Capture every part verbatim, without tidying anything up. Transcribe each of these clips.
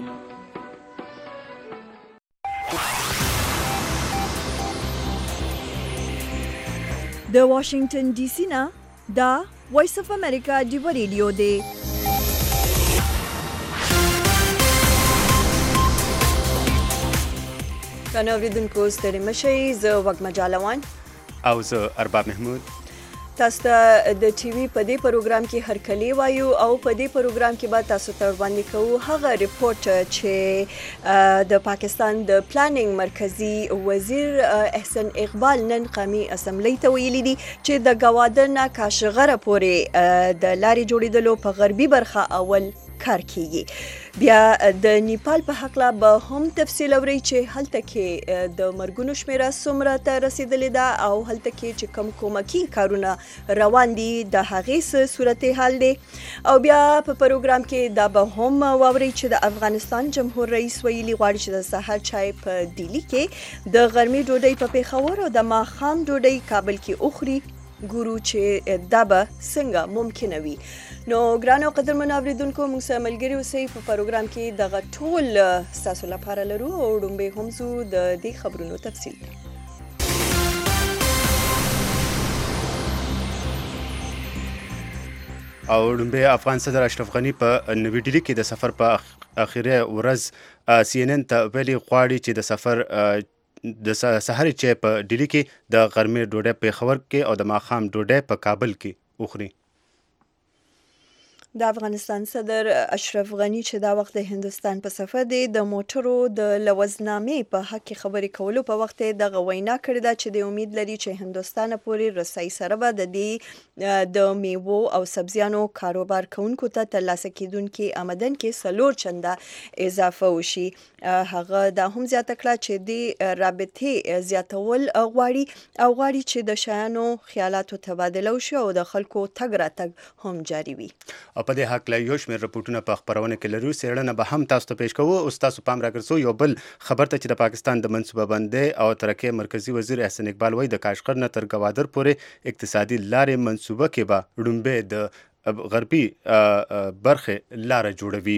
د واشنگټن ډي سي نه دا وایس اف امریکا ډیو ریډیو دی. کنه اوریدونکو ستړي مشئ، زه وږمه جالوان او زه ارباب محمود. تاسو ته د ټي وي په دې پروګرام کې هرکلی وایو او په دې پروګرام کې به تاسو ته وړاندې کوو هغه ریپورت چې د پاکستان د پلانینګ مرکزی وزیر احسن اقبال نن قومي اسمبلی ته ویلي دي چې د ګوادر نه کاشغره پورې د لارې جوړېدلو په غربي برخه اول کار کیږي. بیا د نیپال په حق لا به هم تفصیل اوري چې هلته کې د مرګونو شمیره څومره ته رسیدلې ده او هلته کې چې کوم کومکی کارونه روان دي د هغې صورتحال دی. او بیا په پروګرام کې دا به هم واوري چې د افغانستان جمهور رئیس ویلي غواړي چې د سحر چای په دلی کې د غرمې ډوډۍ په پیښور او د ماښام ډوډۍ کابل کې اخري. ګورو چې دا به څنګه ممکنه وي. نو ګرانو قدرمنو اوریدونکو، موږ سره ملګري اوسئ. په پروګرام کې دغه ټول ستاسو لپاره لرو او ډومبې هم زو د دې خبرونو تفصیل دی. او ډومبې افغان صدر اشرف غني په نوې ډیلي کې د سفر په اخیری ورځ سی ان ان ته ویلي غواړي چې د سفر د سحر چای په ډیلي کې د غرمې ډوډۍ په پیښور کې او د ماښام ډوډۍ په کابل کې اخري. د افغانستان صدر اشرف غني چې دا وخت د هندوستان په سفر دی، د موټرو د لوزنامې په حق کې خبرې کولو په وخت دغه وینا کړې ده چې د امید لري چې هندوستان پورې رسۍ سره به د دې د میوو او سبزیانو کاروبار کوونکو ته ترلاسه کیدونکي آمدن کې څلور چنده اضافه وشي. هغه دا هم زیاته کړه چې د رابطې زیاتول غواړي او غواړي چې د شیانو خیالاتو تبادله وشي او د خلکو تګ راتګ هم جاري وي. او په دې حق لا یو شمېر رپورټونه په خپرونه کې لرو. څېړنه به هم تاسو ته پیش کوو. اوس تاسو پام راګرځو یو بل خبر ته چې د پاکستان د منصوبه بندۍ او ترقۍ مرکزی وزیر احسن اقبال وایي د کاشغر نه تر ګوادر پورې اقتصادي لارې منصوبه کې به ډومبې د غربي برخې لاره جوړوي.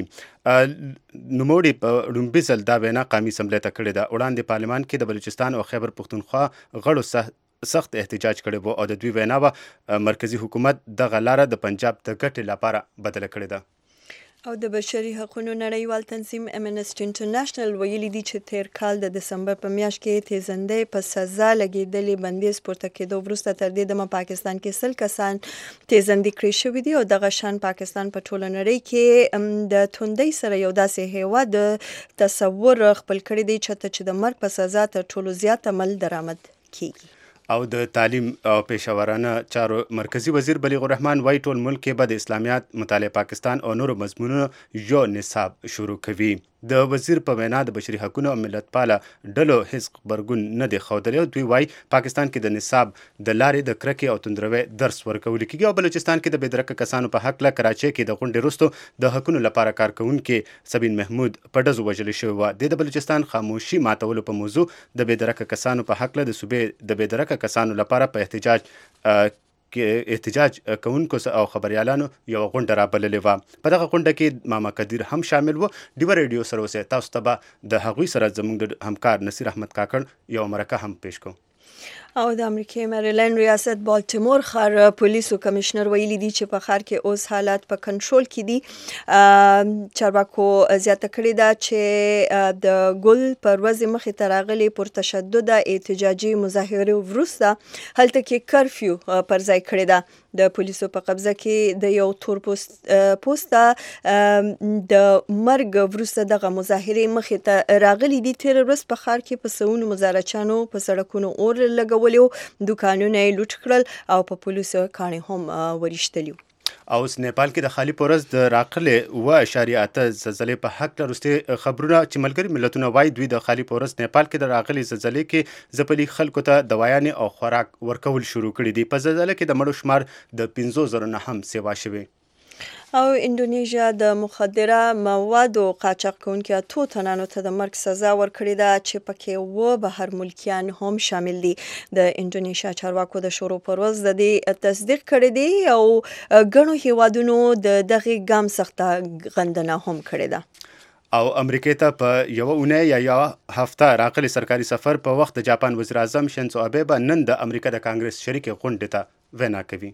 نوموړي په ډومبي ځل دا وینا قومي اسمبلی ته کړې ده. وړاندې پارلمان کې د بلوچستان او خیبر پښتونخوا غړو سخت احتجاج کړی وو او د دوی وینا به مرکزی حکومت دغه لاره د پنجاب د ګټې لپاره بدله کړې ده. او د بشري حقوقو نړیوال تنظیم امنسټي انټرنیشنل ویلي دي چې تیر کال د دسمبر په میاشت کې تیزندۍ په سزا لګېدلې بندیز پورته کېدو وروسته تر دې دمه پاکستان کې سل کسان تیزندي کړي شوي دي او دغه شان پاکستان په ټوله نړۍ کې د توندۍ سره یو داسې هیواد تصور خپل کړی دی چې د مرګ په سزا تر ټولو زیات عمل درآمد کیږي. او د تعلیم او پیشورانه چارو مرکزی وزیر بلیغ الرحمن وايي ټول ملک کې به د اسلامیات، مطالعه پاکستان او نورو مضمونونو یو نصاب شروع کوي. د وزیر په وینا د بشري حقوقو او ملت پاله ډلو هیڅ غبرګون نه دی ښودلی او دوی وايي پاکستان کې د نصاب د لارې د کرکې او توندروي درس ورکول کېږي. او بلوچستان کې د بېدرکه کسانو په حق له کراچۍ کې د غونډې وروسته د حقونو لپاره کار کوونکي سبین محمود په ډزو وژلې شوې وه. د بلوچستان خاموشي ماتولو په موضوع د بېدرکه کسانو په حق له د صوبې د بېدرکه کسانو لپاره په احتجاج احتجاج کوونکو او خبريالانو یو غونډه رابللې وه. په دغه غونډه کې ماما قدیر هم شامل و. ډیوه ریډیو سره اوسئ. تاسو ته به د هغوی سره زموږ د همکار نصیر احمد کاکړ یو مرکه هم پیش کوو. او د امریکای مریلند ریاست بالټیمور ښار پولیسو کمشنر ویلي دي چې په ښار کې اوس حالات په کنټرول کې دي. چارواکو زیاته کړې ده چې د ګل پر ورځې مخې ته راغلي پرتشدده احتجاجي مظاهرې وروسته هلته کې کرفیو پر ځای کړې ده. د پولیسو په قبضه کې د یو تور پوسته د مرګ وروسته دغه مظاهرې مخې ته راغلي دي. تېره ورځ په ښار کې په سوونو مظاهرچیانو په سړکونو اور لګولیو، دوکانونه یې لوټ کړل او په پولیسو کاڼي هم ورشتلي. او اوس نیپال کې د خالي پورز د راقلې اوه اعشاریه اته زلزلې په حق له وروستي خبرونه چې ملګري ملتونه وایي دوی د خالي پورز نیپال کې د راغلې زلزلې کې ځپلي خلکو ته دوايانې او خوراک ورکول شروع کړي دي. په زلزلې کې د مړو شمار د پنځو زرو نه هم سیوا شوی. او اندونیژیا د مخدره موادو قاچاق کوونکي اتو تنانو ته د مرګ سزا ورکړې ده چې پکې اووه بهر ملکیان هم شامل دي. د اندونیژیا چارواکو د شروع پر ورځ د دې تصدیق کړی دی او ګڼو هیوادونو د دغه ګام سخته غندنه هم کړې ده. او امریکا ته په یو اونۍ یا یو هفته راغلي سرکاري سفر په وخت د جاپان وزیر اعظم شینزو آبه به نن د امریکا د کانګرس شریکې غونډې ته وینا کوي.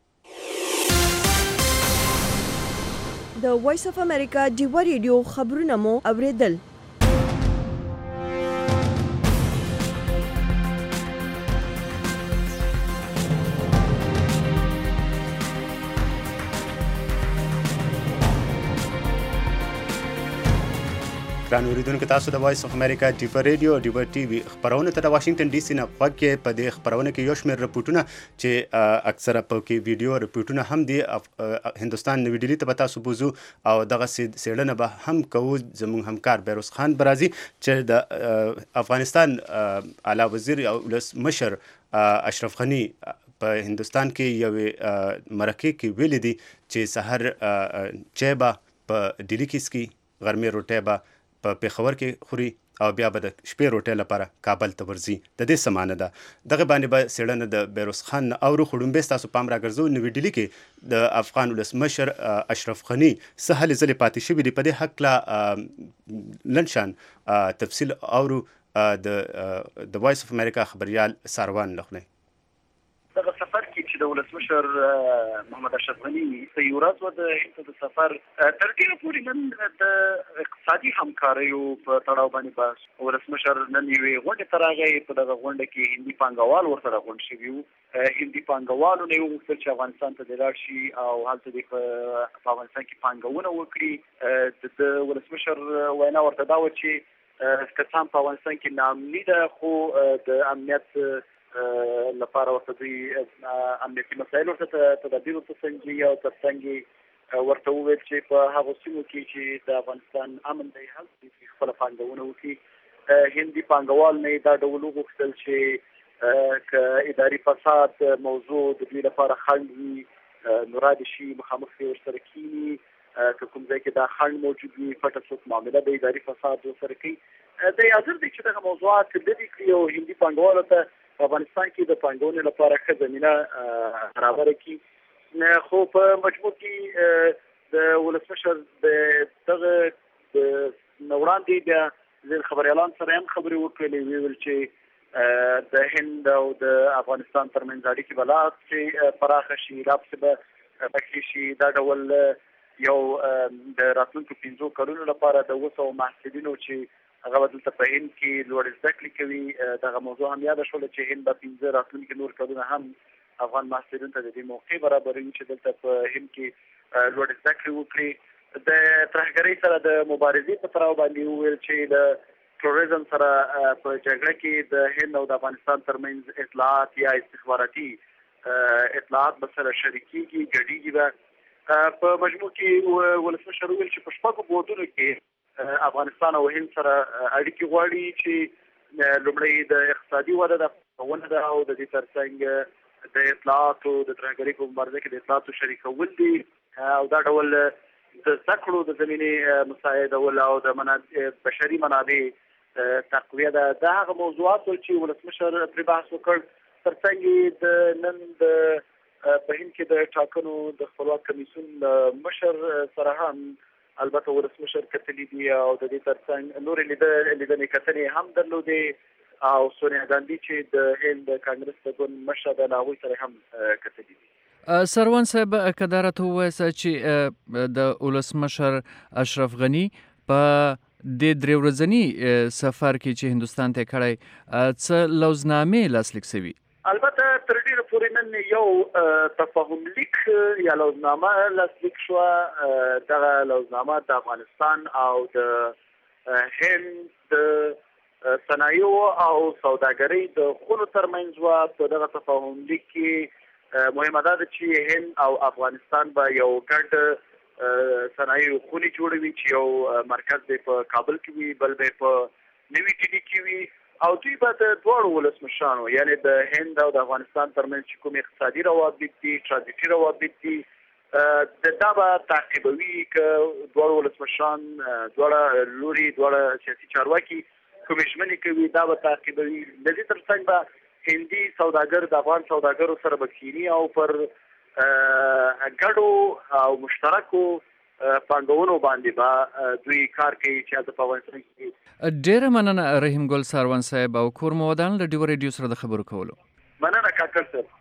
د وایس اف امریکا ډیوه ریډیو خبرونه مو اوریدل. ګران اوریدونکو، تاسو د وایس اف امریکا ډیوه ریډیو ډیوه ټي وي خبرونه ته د واشنگټن ډي سي نه غوږ کې. په دې خبرونه کې یو شمېر رپورټونه چې اکثره په کې ویډیو رپورټونه هم دي. هندوستان نوی ډیلي ته به تاسو بوزو او دغه څېړنه به هم کوو. زموږ همکار بیروز خان به راځي چې د افغانستان اعلی وزیر او ولسمشر اشرف غني په هندوستان کې یوې مرکې کې ویلي دي چې سحر چای به په ډیلي کې څکي، غرمې روټۍ به په پېښور کې خوري او بیا به د شپې روټۍ لپاره کابل ته ورځي. د دې څه معنی ده؟ دغه باندې به څېړنه د بیروز خان نه اورو. خو ډومبې ستاسو پام راګرځو نوي ډیلي کې د افغان ولسمشر اشرف غني څه هلې ځلې پاتې شوي دي. په دې هکله لنډ شان تفصیل اورو د د وایس اف امریکا خبریال ساروان لخوا. دغه سفر کې چې د ولسمشر محمد اشرف غني په یو ورځ و د هند د سفر تر ډیره پورې نن د اقتصادي همکاریو په تړاو باندې بحث. ولسمشر نن یوې غونډې ته راغی. په دغه غونډه کې هندي پانګوال ورسره غونډ شوي وو. هندي پانګوالو نه یې وغوښتل چې افغانستان ته د لاړ شي او هلته د په افغانستان کې پانګونه وکړي. د ولسمشر وینا ورته دا وه چې که څه هم په افغانستان کې ناامني ده، خو د امنیت لپاره ورته دوی امنیتي مسایل ورته تدابیر ورته سنجي او ترڅنګ ورته وویل چې په هغو سیمو کې چې د افغانستان امن دی هلته خپله پانګونه وکړي. هندي پانګوال نه دا ډول وغوښتل چې که اداري فساد موضوع د دوی لپاره خنډ وي نو را دې شي مخامخ یې ورسره کینی. که کوم ځای کې دا خنډ موجود وي پټه څوک معامله د اداري فساد ورسره کوي. دی حاضر دی چې دغه موضوعات لرې کړي او هندي پانګوالو ته په افغانستان کې د پانګونې لپاره ښه زمینه برابره کړي. خو په مجموع کې د ولسمشر د دغه نه وړاندې بیا د خبریالانو سره هم خبرې وکړلې. ویې ویل چې د هند او د افغانستان ترمنځ اړیکې به لا پسې پراخه شي، لا پسې به پکې شي. دا ډول یو د راتلونکو پنځو کلونو لپاره د اوه سوو محصلینو چې هغه به دلته په هند کې لوړې زده کړې کوي، دغه موضوع هم یاده شوله چې هند به پنځه راتلونکي نور کلونه هم افغان محصلینو ته د دې موقع برابروي چې دلته په هند کې لوړې زده کړې وکړي. د ترهګرۍ سره د مبارزې په تړاو باندې وویل چې د تروریزم سره په جګړه کې د هند او د افغانستان ترمنځ اطلاعات یا استخباراتي اطلاعات به سره شریکېږي، ګډېږي به. په مجموع کې ولسمشر وویل چې په شپږو بودونو کې افغانستان او هند سره اړیکې غواړي چې لومړی د اقتصادي وده ده، پانګونه ده او د دې ترڅنګ د اطلاعاتو د ترهګرۍ په مبارزه کې د اطلاعاتو شریکول دي او دا ډول د زده کړو د زمینې مساعدول او د بشري منابع تقویه ده. دا هغه موضوعات چې ولسمشر پرې بحث وکړ. ترڅنګ د نن د په هند کې د ټاکنو د خپلواک کمیسیون مشر سره هم البته ولسمشر کتلي دي او د دې ترڅنګ نورې لیدنې کتنې هم درلودې او سونیا ګاندي چې د هند کانګرس د ګوند مشره ده له هغوی سره هم کتلي دي. سروان صاحب که دا راته ووایاست چې د ولسمشر اشرف غني په د درې ورځني سفر کې چې هندوستان ته کړی څه لوزنامې لاسلیک شوي؟ البته تر ډیره پورې نن یو تفاهم لیک یا لوزنامه لاسلیک شوه. دغه لوزنامه د افغانستان او د هند د صنایعو او سوداګرۍ د خونو ترمنځ وه. په دغه تفاهم لیک کې مهمه دا ده چې هند او افغانستان به یو ګډ صنایعو خونې جوړوي چې یو مرکز به په کابل کې وي، بل به په نوي ډیلي کې وي او دوی به د دواړو ولسمشرانو یعنی د هند او د افغانستان ترمنځ چې کوم اقتصادي روابط دي، ترانزیټي روابط دي، دا به تعقیبوي که دواړو ولسمشران دواړه لوري دواړه سیاسي چارواکي کومې ژمنې کوي دا به تعقیبوي. د دې ترڅنګ به هندي سوداګر د افغان سوداګرو سره به کیني او پر ګډو او مشترکو پانګونو باندې به دوی کار کوي چې د افغانستان کې. ډیره مننه رحیم ګل ساروان صاحب او کور مو ودان له ډیو ریډیو سره د خبرو کولو. مننه کاکړ صاحب.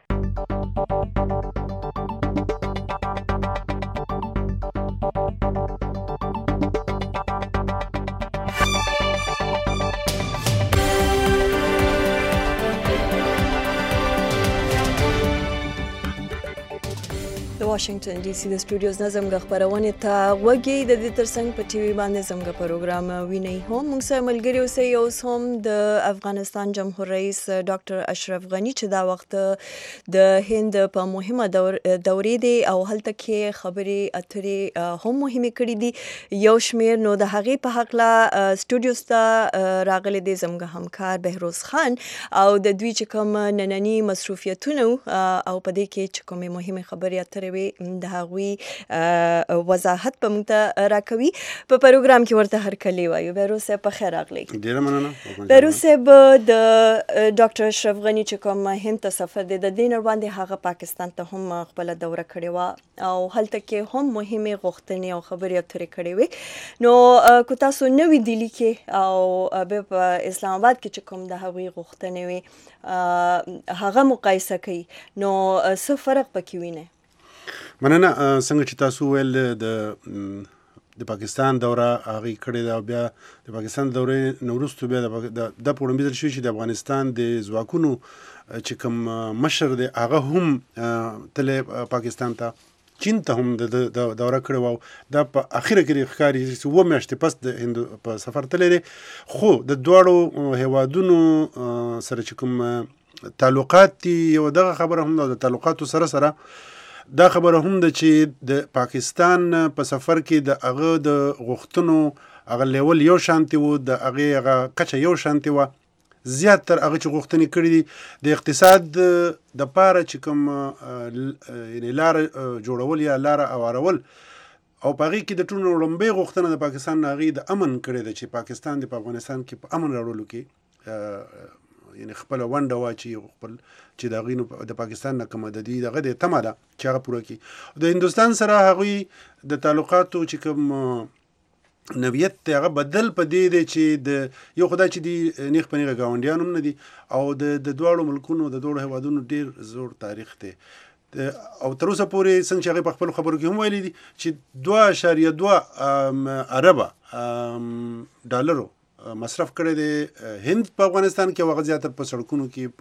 د واشنگټن ډي سي د سټوډیوز نه زموږ خبرونه ته وګي د دې ترڅنګ په ټي وي باندې زموږ پروګرام ویني هم موږ سره ملګری اوسئ. اوس هم د افغانستان جمهور رئیس ډاکټر اشرف غنی چې دا وخت د هند په مهمه دور دورې دی او هلته کې خبرې اترې هم مهمه کړې دي یو شمیر. نو د هغې په حق لا سټوډیوز ته راغلي دي زموږ همکار بهروز خان او د دوی چې کوم نننی مصروفیتونه او په دې کې چې کومه مهمه خبرې اترې د هغوی وضاحت په موږ ته راکوي. په پروګرام کې ورته هرکلی وایو. بهروز صاحب په خیر راغلی. ډیره مننه. بهروز صاحب د ډاکټر اشرف غنی چې کوم هند ته سفر دی د دې نه باندې هغه پاکستان ته هم خپل دوره کړې وه او هلته کې هم مهمه غوښتنې او خبرې اترې کړې وې. نو کو تاسو نوې دلی کې او به په اسلام آباد کې چې کوم د هغوی غوښتنې وي هغه مقایسه کوي نو څه فرق پکې وینئ؟ مننه. څنګه چې تاسو ویل د د پاکستان دوره هغه کړې ده او بیا د پاکستان دورې نورستو بیا د د پوړم بل شي چې د افغانستان د ځواکونو چې کوم مشر دی هغه هم تل پاکستان ته چین ته هم د دوره کړې و. دا په اخیره کې ښکاري چې و میاشتې پس د هند په سفر تللی دی. خو د دواړو هیوادونو سره چې کوم تعلقات دي یو دغه خبره هم د تعلقاتو سره سره دا خبره هم ده چې د پاکستان په سفر کې د هغه د غوښتنو هغه لیول یو شانتي و د هغه هغه کچه یو شانتي و. زیات تر هغه چې غوښتنې کړي دي د اقتصاد د پاره چې کوم یعنې لاره جوړول یا لاره اوارول او په هغې کې د ټولو لومړۍ غوښتنه د پاکستان هغې د امن کړې ده چې پاکستان د په افغانستان کې په امن راوړلو کې یعنی خپل ونډه واچي خپل چې د هغوی د پاکستان نه کومه د دوی دغه د تمه ده چې هغه پوره کړي. د هندوستان سره هغوی د تعلقاتو چې کوم نوعیت دی هغه بدل په دې دی چې د یو خدای چې دی نیغ په نیغه ګاونډیان هم نه دي او د د دواړو ملکونو د دواړو هیوادونو ډېر زوړ تاریخ دی او تر اوسه پورې څنګه چې هغې په خپلو خبرو کې هم ویلي دي چې دوه اشاریه دوه اربه ډالرو مصرف کړی دی هند په افغانستان کې او هغه زیاتره په سړکونو کې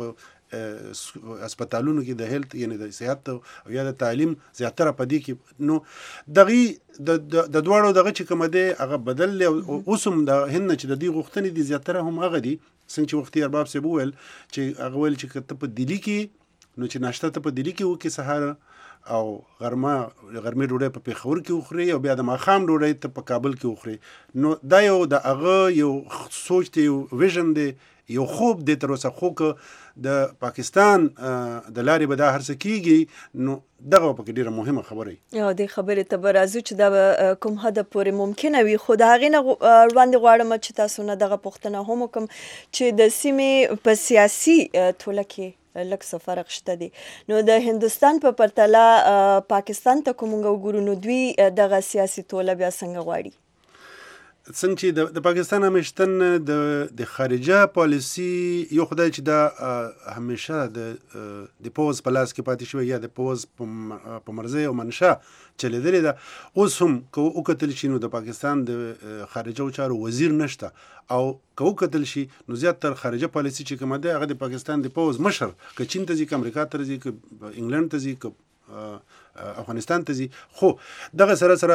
په هسپتالونو کې د هیلت یعنې د صحت او یا د تعلیم زیاتره په دې کې. نو دغې د دواړو دغه چې کومه دی هغه بدل دی. اوس هم د هند نه چې د دې غوښتنې دي زیاتره هم هغه دي څنګه چې وختي ارباب صاحب وویل چې هغه ویل چې که ته په دلي کې نو چې ناشته ته په دلي کې وکړې سهار او غرمه غرمې ډوډۍ په پېښور کې وخوري او بیا د ماښام ډوډۍ ته په کابل کې وخوري. نو دا یو د هغه یو سوچ دی یو ویژن دی یو خوب دی تر اوسه. خو که د پاکستان د لارې به دا هر څه کېږي نو دغه پکې ډېره مهمه خبره وي. او دې خبرې ته به راځو چې دا به کوم حده پورې ممکنه وي. خو د هغې نه وړاندې غواړم چې تاسو نه دغه پوښتنه هم وکړم چې د سیمې په سیاسي ټوله کې لږ څه فرق شته دی. نو د هندوستان په پرتله پاکستان ته کوم وګورو نو دوی دغه سیاسي توله بیا څنګه غواړي؟ څنګه چې د پاکستان همیشتن د د خارجه پالیسي یو خدای چې دا همیشه د د پوز په لاس کې پاتې شوی یا د پوز په مرزي او منشا چلیدلې ده. اوس هم که وکتل شي نو د پاکستان د خارجه چارو وزیر نشته او که وکتل شي نو زیاتره خارجه پالیسي چې کومه ده هغه د پاکستان د پوز مشر که چین ته ځي که امریکا ته ځي که انګلند ته ځي که افغانستان ته ځي. خو دغه سره سره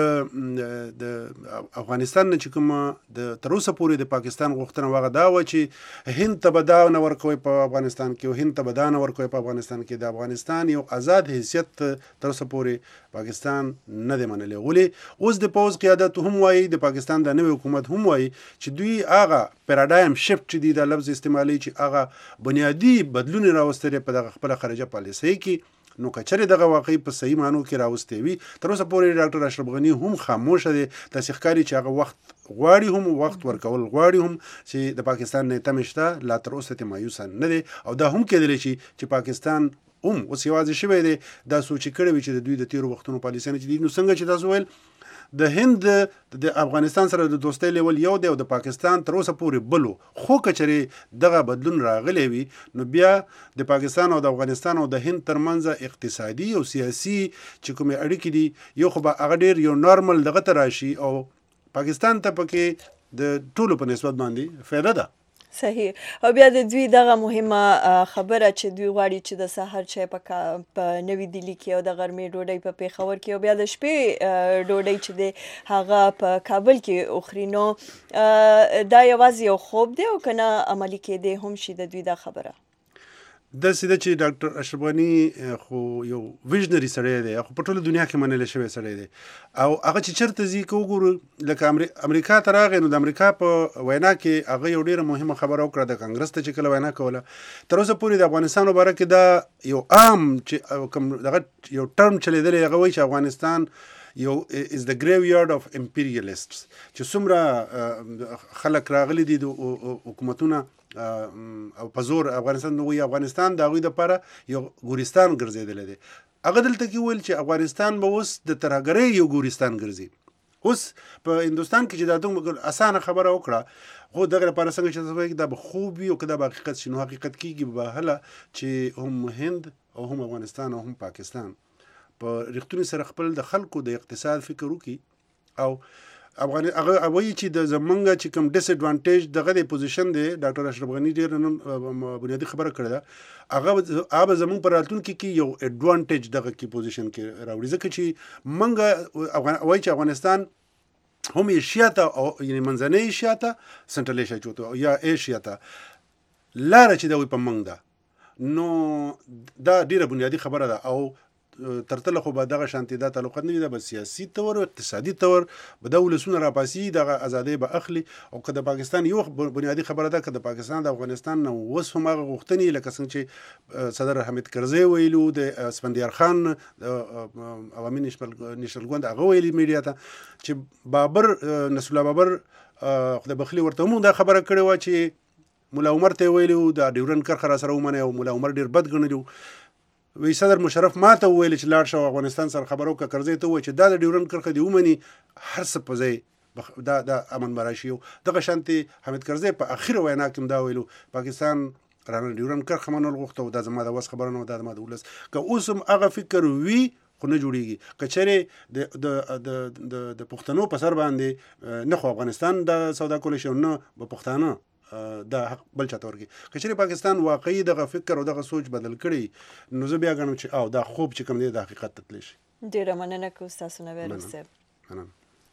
د د افغانستان نه چې کومه د تر اوسه پورې د پاکستان غوښتنه وغه دا وه چې هند ته به دا نه ورکوي په افغانستان کې او هند ته به دا نه ورکوي په افغانستان کې. د افغانستان یو آزاد حیثیت تر اوسه پورې پاکستان نه دی منلی. ولې اوس د پوز قیادت هم وایي د پاکستان د نوې حکومت هم وایي چې دوی هغه پیراډایم شفت چې دی دا لفظ استعمالي چې هغه بنیادي بدلون راوستلی په دغه خپله خارجه پالیسۍ کې. نو که چېرې دغه واقعي په صحیح معنو کې راوستی وي تر اوسه پورې ډاکټر اشرف غني هم خاموشه دی. داسې ښکاري چې هغه وخت غواړي هم وخت ورکول غواړي هم چې د پاکستان نه تمې شته لا تر اوسه ترې مایوسه نه دی او دا هم کېدلی شي چې پاکستان هم اوس یوازې شوی دی دا سوچ یې کړی وي چې د دوی د تېرو وختونو پالیسیانې چې دي نو څنګه چې تاسو ویل د هند د افغانستان سره د دوستۍ لیول یو دی او د پاکستان تر اوسه پورې بلو، خو کچرې دغه بدلون راغلی وي نو بیا د پاکستان او د افغانستان او د هند ترمنځ اقتصادي او سیاسي چې کومې اړیکې دي یو خو به هغه ډېر یو نارمل دغه ته راشي او پاکستان ته پکې د ټولو په نسبت باندې فایده ده. صحیح. او بیا د دوی دغه مهمه خبره چې دوی غواړي چې د سحر چای په نوي دلی کې او د غرمې ډوډۍ په پیښور کې او بیا د شپې ډوډۍ چې دی هغه په کابل کې اخري، نو دا یوازې یو خوب دی او که نه عملي کېدی هم شي د دوی دا خبره؟ داسې ده چې ډاکټر اشرف غني خو یو ویژنري سړی دی، خو په ټوله دنیا کې منلی شوی سړی دی او هغه چې چېرته ځي که وګورو لکه امریکا ته راغی نو د امریکا په وینا کې هغه یو ډېره مهمه خبره وکړه د کانګرس ته چې کله وینا کوله. تر اوسه پورې د افغانستان په باره کې دا یو عام چې کوم دغه یو ټرم چلیدلی هغه وایي چې افغانستان یو از د ګریویارډ اف امپیریالیسټس، چې څومره خلک راغلي دي د حکومتونه او په زور افغانستان نو افغانستان د هغوی دپاره یو ګورستان ګرځېدلی دی. هغه دلته کې ویل چې افغانستان به اوس د ترهګرۍ یو ګورستان ګرځي. اوس په هندوستان کې چې دا دومره اسانه خبره وکړه، خو دغه لپاره څنګه چې تاسو وایئ دا به خوب وي او که دا به حقیقت شي، نو حقیقت کېږي به هله چې هم هند او هم افغانستان او هم پاکستان په رښتوني سره خپل د خلکو د اقتصاد فکر وکړي او افغان هغه وایي چې د زمونږ چې کوم ډس اډوانټیج دغه د پوزیشن دی، ډاکټر اشرف غني ډېر نن بنیادي خبره کړې ده، هغه هغه زمونږ په راتلونکي کې یو اډوانټیج دغه کې پوزیشن کې راوړي، ځکه چې موږ وایي چې افغانستان هم ایشیا ته او یعنې منځنۍ ایشیا ته سنټرل ایشیا چې یا ایشیا ته لاره چې دا وي په موږ ده، نو دا ډېره بنیادي خبره ده او ترتله خو به دغه شانتي دا تعلقات نه وي، دا به سیاسي طور او اقتصادي طور به دا ولسونه راپاسي، دغه ازادۍ به اخلي. او که د پاکستان یو بنیادي خبره ده، که د پاکستان د افغانستان نه اوس هم هغه غوښتنې لکه څنګه چې صدر حامد کرزی ویلو، د اسفندیار خان عوامي نیشنل ګوند هغه ویلي میډیا ته چې بابر نصر الله بابر خدای بخلي ورته هم دا خبره کړې وه چې ملا عمر ته ویلو د ډیورنډ کرښه را سره ومنئ او ملا عمر ډېر بد ګڼلي وی صدر مشرف ما ته وویل چې لاړ شه افغانستان سره خبرو وکړه، کرزی ته ووایي چې دا د ډیورنډ کرښه دې ومني هر څه په ځای دا دا امن به راشي. دغه شانتې حامد کرزی په اخره وینا کې هم دا ویلو پاکستان رانه ډیورنډ کرښه منل غوښته او دا زما د وس خبره نه وه، دا زما د ولس که اوس هم هغه فکر وي خو نه جوړېږي. که چېرې د د پښتنو په سر باندې نه خو افغانستان دا سودا کولی شي او نه به پښتانه دا حق بل چاته ورکړي، که چېرې پاکستان واقعي دغه فکر او دغه سوچ بدل کړي نو زه بیا ګڼم چې او دا خوب چې کوم دی د حقیقت ته تللی شي. ډېره مننه کوو ستاسو نه ویروس صاحب. مننه.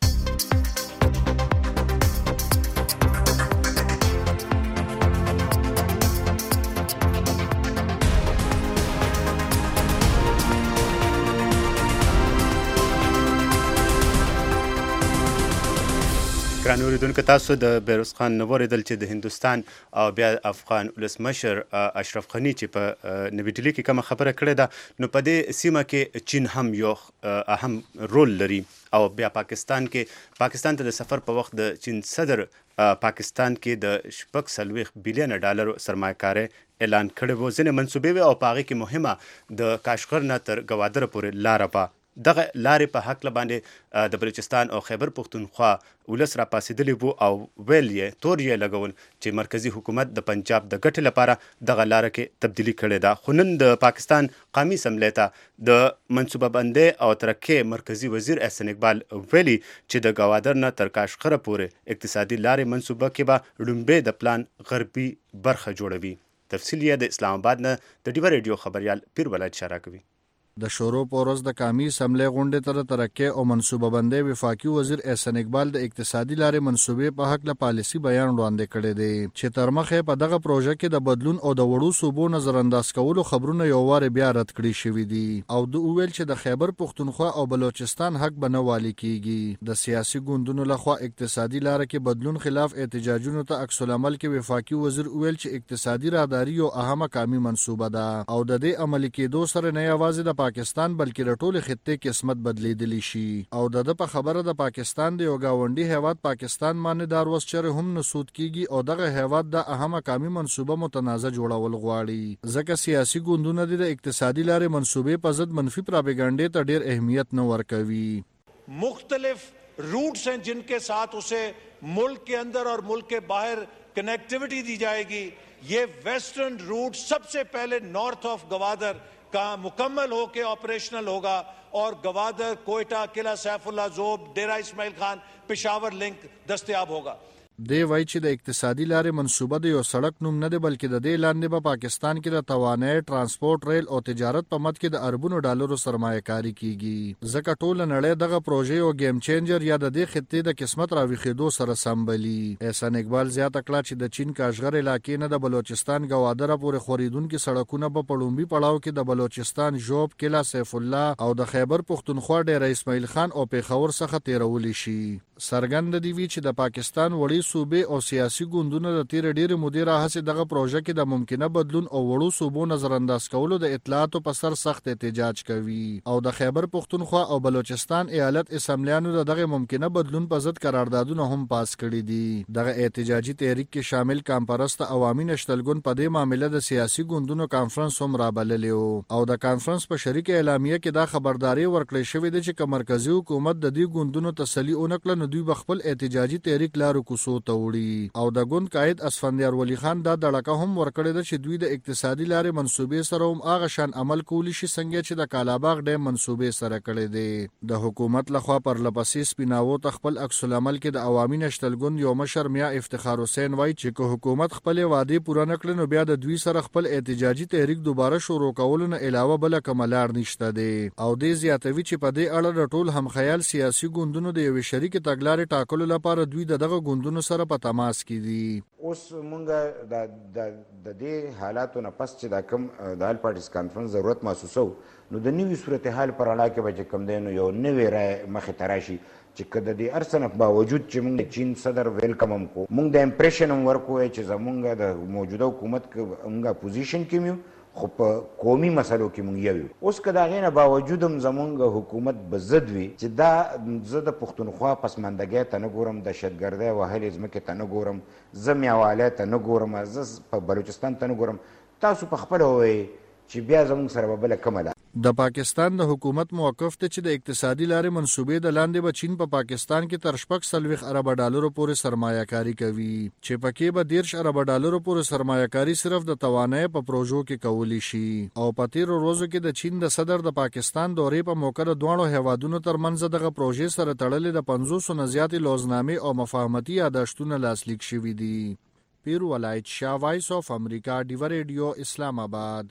ګران اوریدونکو، تاسو د بیروز خان نه واورېدل چې د هندوستان او بیا افغان ولسمشر اشرف غني چې په نوي ډیلي کې کومه خبره کړې ده، نو په دې سیمه کې چین هم یو اهم رول لري او بیا پاکستان کې پاکستان ته د سفر په وخت د چین صدر پاکستان کې د شپږ څلوېښت بیلیونه ډالر سرمایه‌کارۍ اعلان کړی و. ځینې منصوبې وې او په هغې کې مهمه د کاشغر نه تر ګوادره پورې لاره وه. دغه لارې په هکله باندې د بلوچستان او خیبر پښتونخوا ولس را پاسېدلی وو او ویل یې تور یې لګول چې مرکزي حکومت د پنجاب د ګټې لپاره دغه لاره کې تبدیلي کړې ده. خو نن د پاکستان قومي اسمبلۍ ته د منصوبه بندۍ او ترقۍ مرکزي وزیر احسن اقبال ویلي چې د ګوادر نه تر کاشغره پورې اقتصادي لارې منصوبه کې به لومبۍ د پلان غربي برخه جوړوي. تفصیل یې د اسلام آباد نه د ډیوه ریډیو خبریال پیر ولایت اشاره کوي. د شورو په ورځ د قومي اسمبلۍ غونډې ته د ترقۍ او منصوبه بندۍ وفاقي وزیر احسن اقبال د اقتصادي لارې منصوبې په هکله پالیسي بیان وړاندې کړی دی چې تر مخه په دغه پروژه کې د بدلون او د وړو صوبو نظر انداز کولو خبرونه یو واره بیا رد کړي شوي دي او د ویل چې د خیبر پښتونخوا او بلوچستان حق به نه والي کیږي. د سیاسي ګوندونو لخوا اقتصادي لاره کې بدلون خلاف احتجاجونو ته عکس العمل کې وفاقي وزیر ویل چې اقتصادي راهداري یو اهمه قومي منصوبه ده او د دې عملي کېدو سره نه یوازې د پاکستان بلکې د ټولې خطې قسمت بدلیدلی شي او د د په خبره د پاکستان د یو گاونډي هیواد پاکستان باندې دار وس چرې هم نسود کیږي او دغه هیواد د اهمه قومي منصوبه متنازع جوړول غواړي ځکه سیاسي ګوندونه د اقتصادي لارې منصوبې په ضد منفي پراپاګاندا ته ډیر اهمیت نه ورکوي. مختلف रूट्स हैं जिनके साथ उसे मुल्क के अंदर और मुल्क के बाहर कनेक्टिविटी दी जाएगी। ये वेस्टर्न रूट सबसे पहले नॉर्थ ऑफ गवादर का मुकम्मल होकर ऑपरेशनल होगा और गवादर, कोयटा, किला सैफुल्ला, जोब, डेरा इस्माइल खान, पेशावर लिंक दस्तयाब होगा। دی وایي چې د اقتصادي لارې منصوبه د یو سړک نوم نه دی بلکې د دې لاندې به پاکستان کې د توانایي ترانسپورت، ریل او تجارت په مد کې د اربونو ډالرو سرمایه کاري کیږي، ځکه ټوله نړۍ دغه پروژې یو گیم چینجر یا د دې خطې د قسمت راویښېدو سره سم بلي. احسان اقبال زیاته کړه چې د چین کاشغر علاقې نه د بلوچستان ګوادره پورې خورېدونکي سړکونه به په لومړي پړاو کې د بلوچستان ژوب، کلا سیف الله او د خیبر پښتونخوا ډیره اسماعیل خان او پیښور څخه تیرولی شي. څرګنده دی وی چې د پاکستان وړي صوبې او سیاسي ګوندونو د تیر ډېرې مودې راهیسې دغه پروژه کې د ممکنه بدلون او وړو صوبو نظر انداز کولو د اطلاعاتو په سر سخت احتجاج کوي او د خیبر پښتونخوا او بلوچستان ایالت اسمبلیانو د دغه ممکنه بدلون په ضد قراردادونه هم پاس کړي دي. دغه احتجاجي تحریک کې شامل کامپرست عوامي نشتلګون په دې معاملې د سیاسي ګوندونو کانفرنس هم رابللی او د کانفرنس په شریک اعلامیه کې دا خبرداري ورکړې شوې ده چې که مرکزی حکومت د دې ګوندونو تسلي ونکړه نو دوی به خپل احتجاجي تحریک لارو کوڅو ته وړي او د ګوند قائد اسفندیار ولی خان دا دړکه هم ورکړې ده چې دوی د اقتصادي لارې منصوبې سره هم هغه شان عمل کولی شي څنګه چې د کالاباغ ډیم منصوبې سره کړی دی. د حکومت لخوا پر لپسې سپیناوو ته خپل عکس العمل کې د عوامي نشتلګون یو مشر میا افتخار حسین وایي چې که حکومت خپل وعدې پوره نکړي نو بیا د دوی سره خپل احتجاجي تحریک دوباره شروع کولو نه علاوه بل کوم لار نشته دی او دې زیاتوي چې په دې اړه د ټول همخیال سیاسي ګوندونو د یوې شریک تګلارې ټاکلو لپاره دوی دغه ګوندونو سره په تماس کې دي. اوس مونږ د دې حالاتو نه پس چې دا کوم د آل پارټیز کانفرنس ضرورت محسوسو نو د نوي صورتحال پر اړه کې به چې کوم دی نو یو نوې رای مخې ته راشي چې که د دې هر څه نه باوجود چې مونږ د چین صدر ویلکم هم کو مونږ د امپریشن هم ورکو چې زمونږ د موجوده حکومت مونږ پوزیشن کې یو خو په قومي مسلو کې مونږ یو اوس که د هغې نه باوجود هم زمونږ حکومت به ضد وي چې دا زه د پښتونخوا پسماندګۍ ته نه ګورم، دهشتګردۍ وهلې ځمکې ته نه ګورم، زه میاوالی ته نه ګورم، زه په بلوچستان ته نه ګورم، تاسو په خپله ووایئ چې بیا زمونږ سره به بله کومه ده. د پاکستان د حکومت موقف ته چې د اقتصادي لارې منصوبې د لاندې به چین په پا پاکستان کې تر شپږ څلوېښت اربه ډالرو پورې سرمایه کاري کوي چې پکې به دېرش اربه ډالرو پورې سرمایه کاري صرف د توانایي په پروژو کې کولی شي او په تیرو ورځو کې د چین د صدر د پاکستان دورې په موقع د دواړو هیوادونو ترمنځ دغه پروژې سره تړلې د پنځوسو نه زیاتې لوزنامې او مفاهمتي یاداشتونه لاسلیک شوي دي. پیر ولایت شاه، وایس آف امریکا، ډیوه ریډیو، اسلام آباد.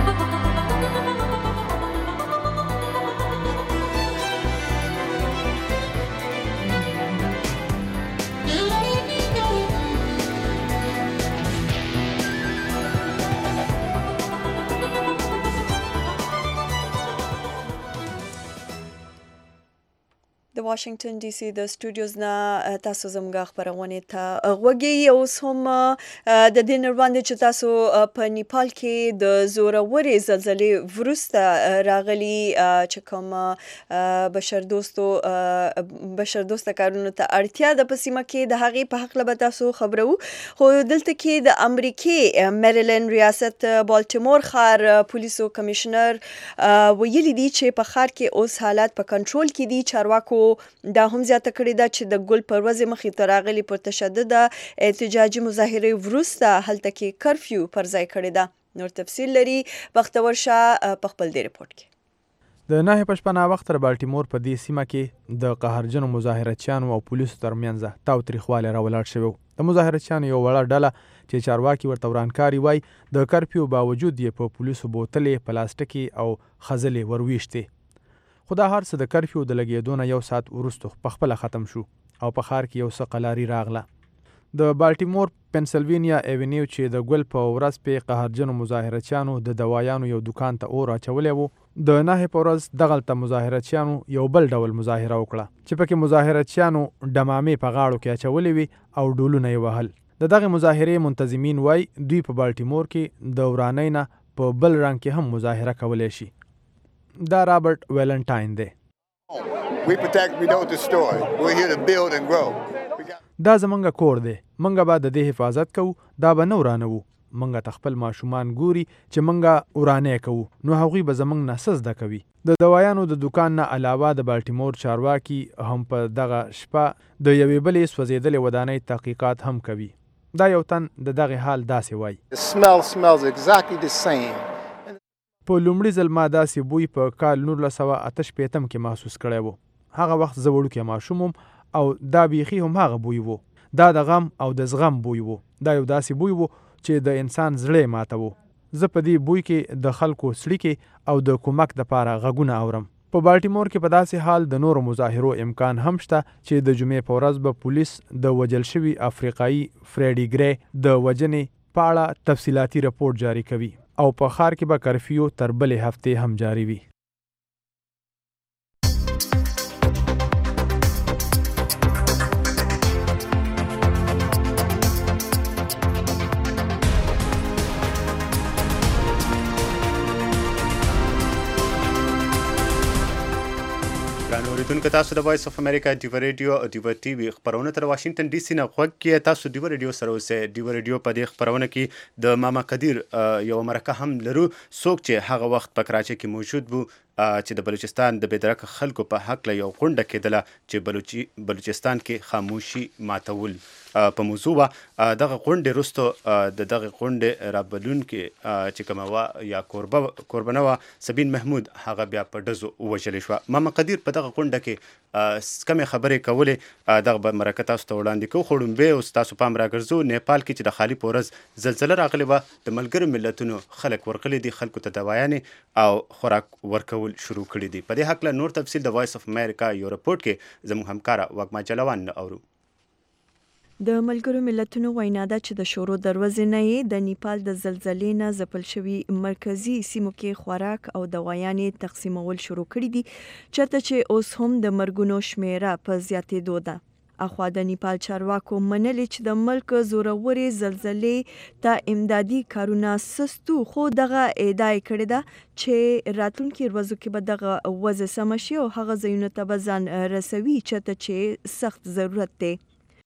د واشنگټن ډي سي د سټوډیوز نه تاسو زموږ خبرونه ته غوږی اوس هم د دې نړوندې چې تاسو په نیپال کې د زورورې زلزلې وروسته راغلي چې کوم بشر دوستو بشر دوسته کارونو ته اړتیا د پسیمه کې د هغې په حق له تاسو خبرو خو دلته کې د امریکای میریلند ریاست بالټیمور ښار پولیسو کمشنر ویلي دي چې په ښار کې اوس حالات په کنټرول کې دي. چارواکو دا هم زیاته کړې ده چې د ګل پر ورځې مخې ته راغلي پر تشدد احتجاجي مظاهرې وروسته هلته کې کرفیو پر ځای کړې ده. نور تفصیل لري بختور شاه په خپل دې رپورټ کې. د نهه پشپنا وخت تر بالټیمور په دې سیمه کې د قهرجنو مظاهرچیانو او پولیسو ترمنځ تاوتریخوالی راولاړ شوی. د مظاهرچیانو یو وړه ډله چې چارواکي ورته ورانکاري وای د کرفیو باوجود یې په پولیسو بوتلې، پلاستیکي او خځلې ورویشتې. خو دا هر څه د کرفیو د لګېدو نه یو ساعت وروسته پخپله ختم شو او په ښار کې یو څه قلاري راغله. د بالټیمور پنسلوینیا ایونیو چې د ګل په ورځ په قهرجنو مظاهرچیانو د دوايانو یو دکان ته اور اچولی و، د نهې په ورځ دغلته مظاهرچیانو یو بل ډول مظاهره وکړه چې پکې مظاهرچیانو ډمامې په غاړو کې اچولې وي او ډولونه یې وهل. د دغې مظاهرې منتظمین وای دوی په بالټیمور کې د ورانۍ نه په بل رنګ کې هم مظاهره کولی شي. دا رابرټ ویلنټاین دی. دا زمونږ کور دی، مونږ به د دې حفاظت کوو، دا به نه ورانوو، منګه تخپل ماشومان ګوري چې منګه ورانه کوو نو هغوی به زمنګ نه څه زده کوي. د دوايانو د دکان نه علاوه د بالټیمور چارواکي هم په دغه شپه د یوې بلې سوځېدلې ودانۍ تحقیقات هم کوي. دا یو تن د دغه حال داسې وایي. په لومړي ځل ما داسې بوی په کال نولس سوه اته شپېتم کې محسوس کړی و. هغه وخت زه وړوکی ماشوم وم او دا بیخي هم هغه بوی و. دا د غم او د زغم بوی و. دا یو داسې بوی و چې د انسان زړه ماته و. زه په دې بوی کې د خلکو سړیکې او د کومک دپاره غږونه اورم. په بالټیمور کې په داسې حال د نورو مظاهرو امکان هم شته چې د جمعې په ورځ به پولیس د وژل شوي افریقایي فریډي ګری د وژنې په اړه تفصیلاتي رپورټ جاری کوي او په ښار کې به کرفیو تر بلې هفتې هم جاری وي. اوریدونکو تاسو د وایس اف امریکا ډیو ریډیو او ډیو ټي وي خبرونه تر واشنگټن ډي سي نه غوږ کې تاسو ډیو ریډیو سره اوسئ. ډیو ریډیو په دې خبرونه کې د ماما قدیر یو مرکه هم لرو څوک چې هغه وخت په کراچۍ کې موجود وو چې د بلوچستان د بېدرکه خلکو په حق له یو غونډه کېدله چې بلوچي بلوچستان کې خاموشي ماتول په موضوع وه. دغه غونډې وروسته د دغه غونډې رابلونکې چې کومه وه یا کوربه کوربنه وه سبین محمود هغه بیا په ډزو ووژلې شوه. ماما قدیر په دغه غونډه کې کمې خبرې کولې دغه به مرکه تاسو ته وړاندې کوو. خو لومبې اوس تاسو پام راګرځو نیپال کې چې د خالي په ورځ زلزله راغلې وه د ملګرو ملتونو خلک ورغلي دي خلکو ته دوايانې او خوراک ورکول شروع کړي دي. په دې هکله نور تفصیل د وایس اف امریکا یو رپورټ کې زموږ همکاره وګما جلوان نه اورو. د ملګرو ملتونو وینا ده چې د شورو دروازې نه یې د نیپال د زلزلې نه ځپل شوي مرکزي سیمو کې خوراک او دوايانې تقسیمول شروع کړي دي چېرته چې اوس هم د مرګونو شمیره په زیاتېدو ده. اخوا د نیپال چارواکو منلي چې د ملک زورورې زلزلې ته امدادي کارونه سستو خو دغه ادعا کړې ده چې راتلونکي ورځو کې به دغه وضع سمه شي او هغه ځایونو ته به ځان رسوي چېرته چې سخت ضرورت دی.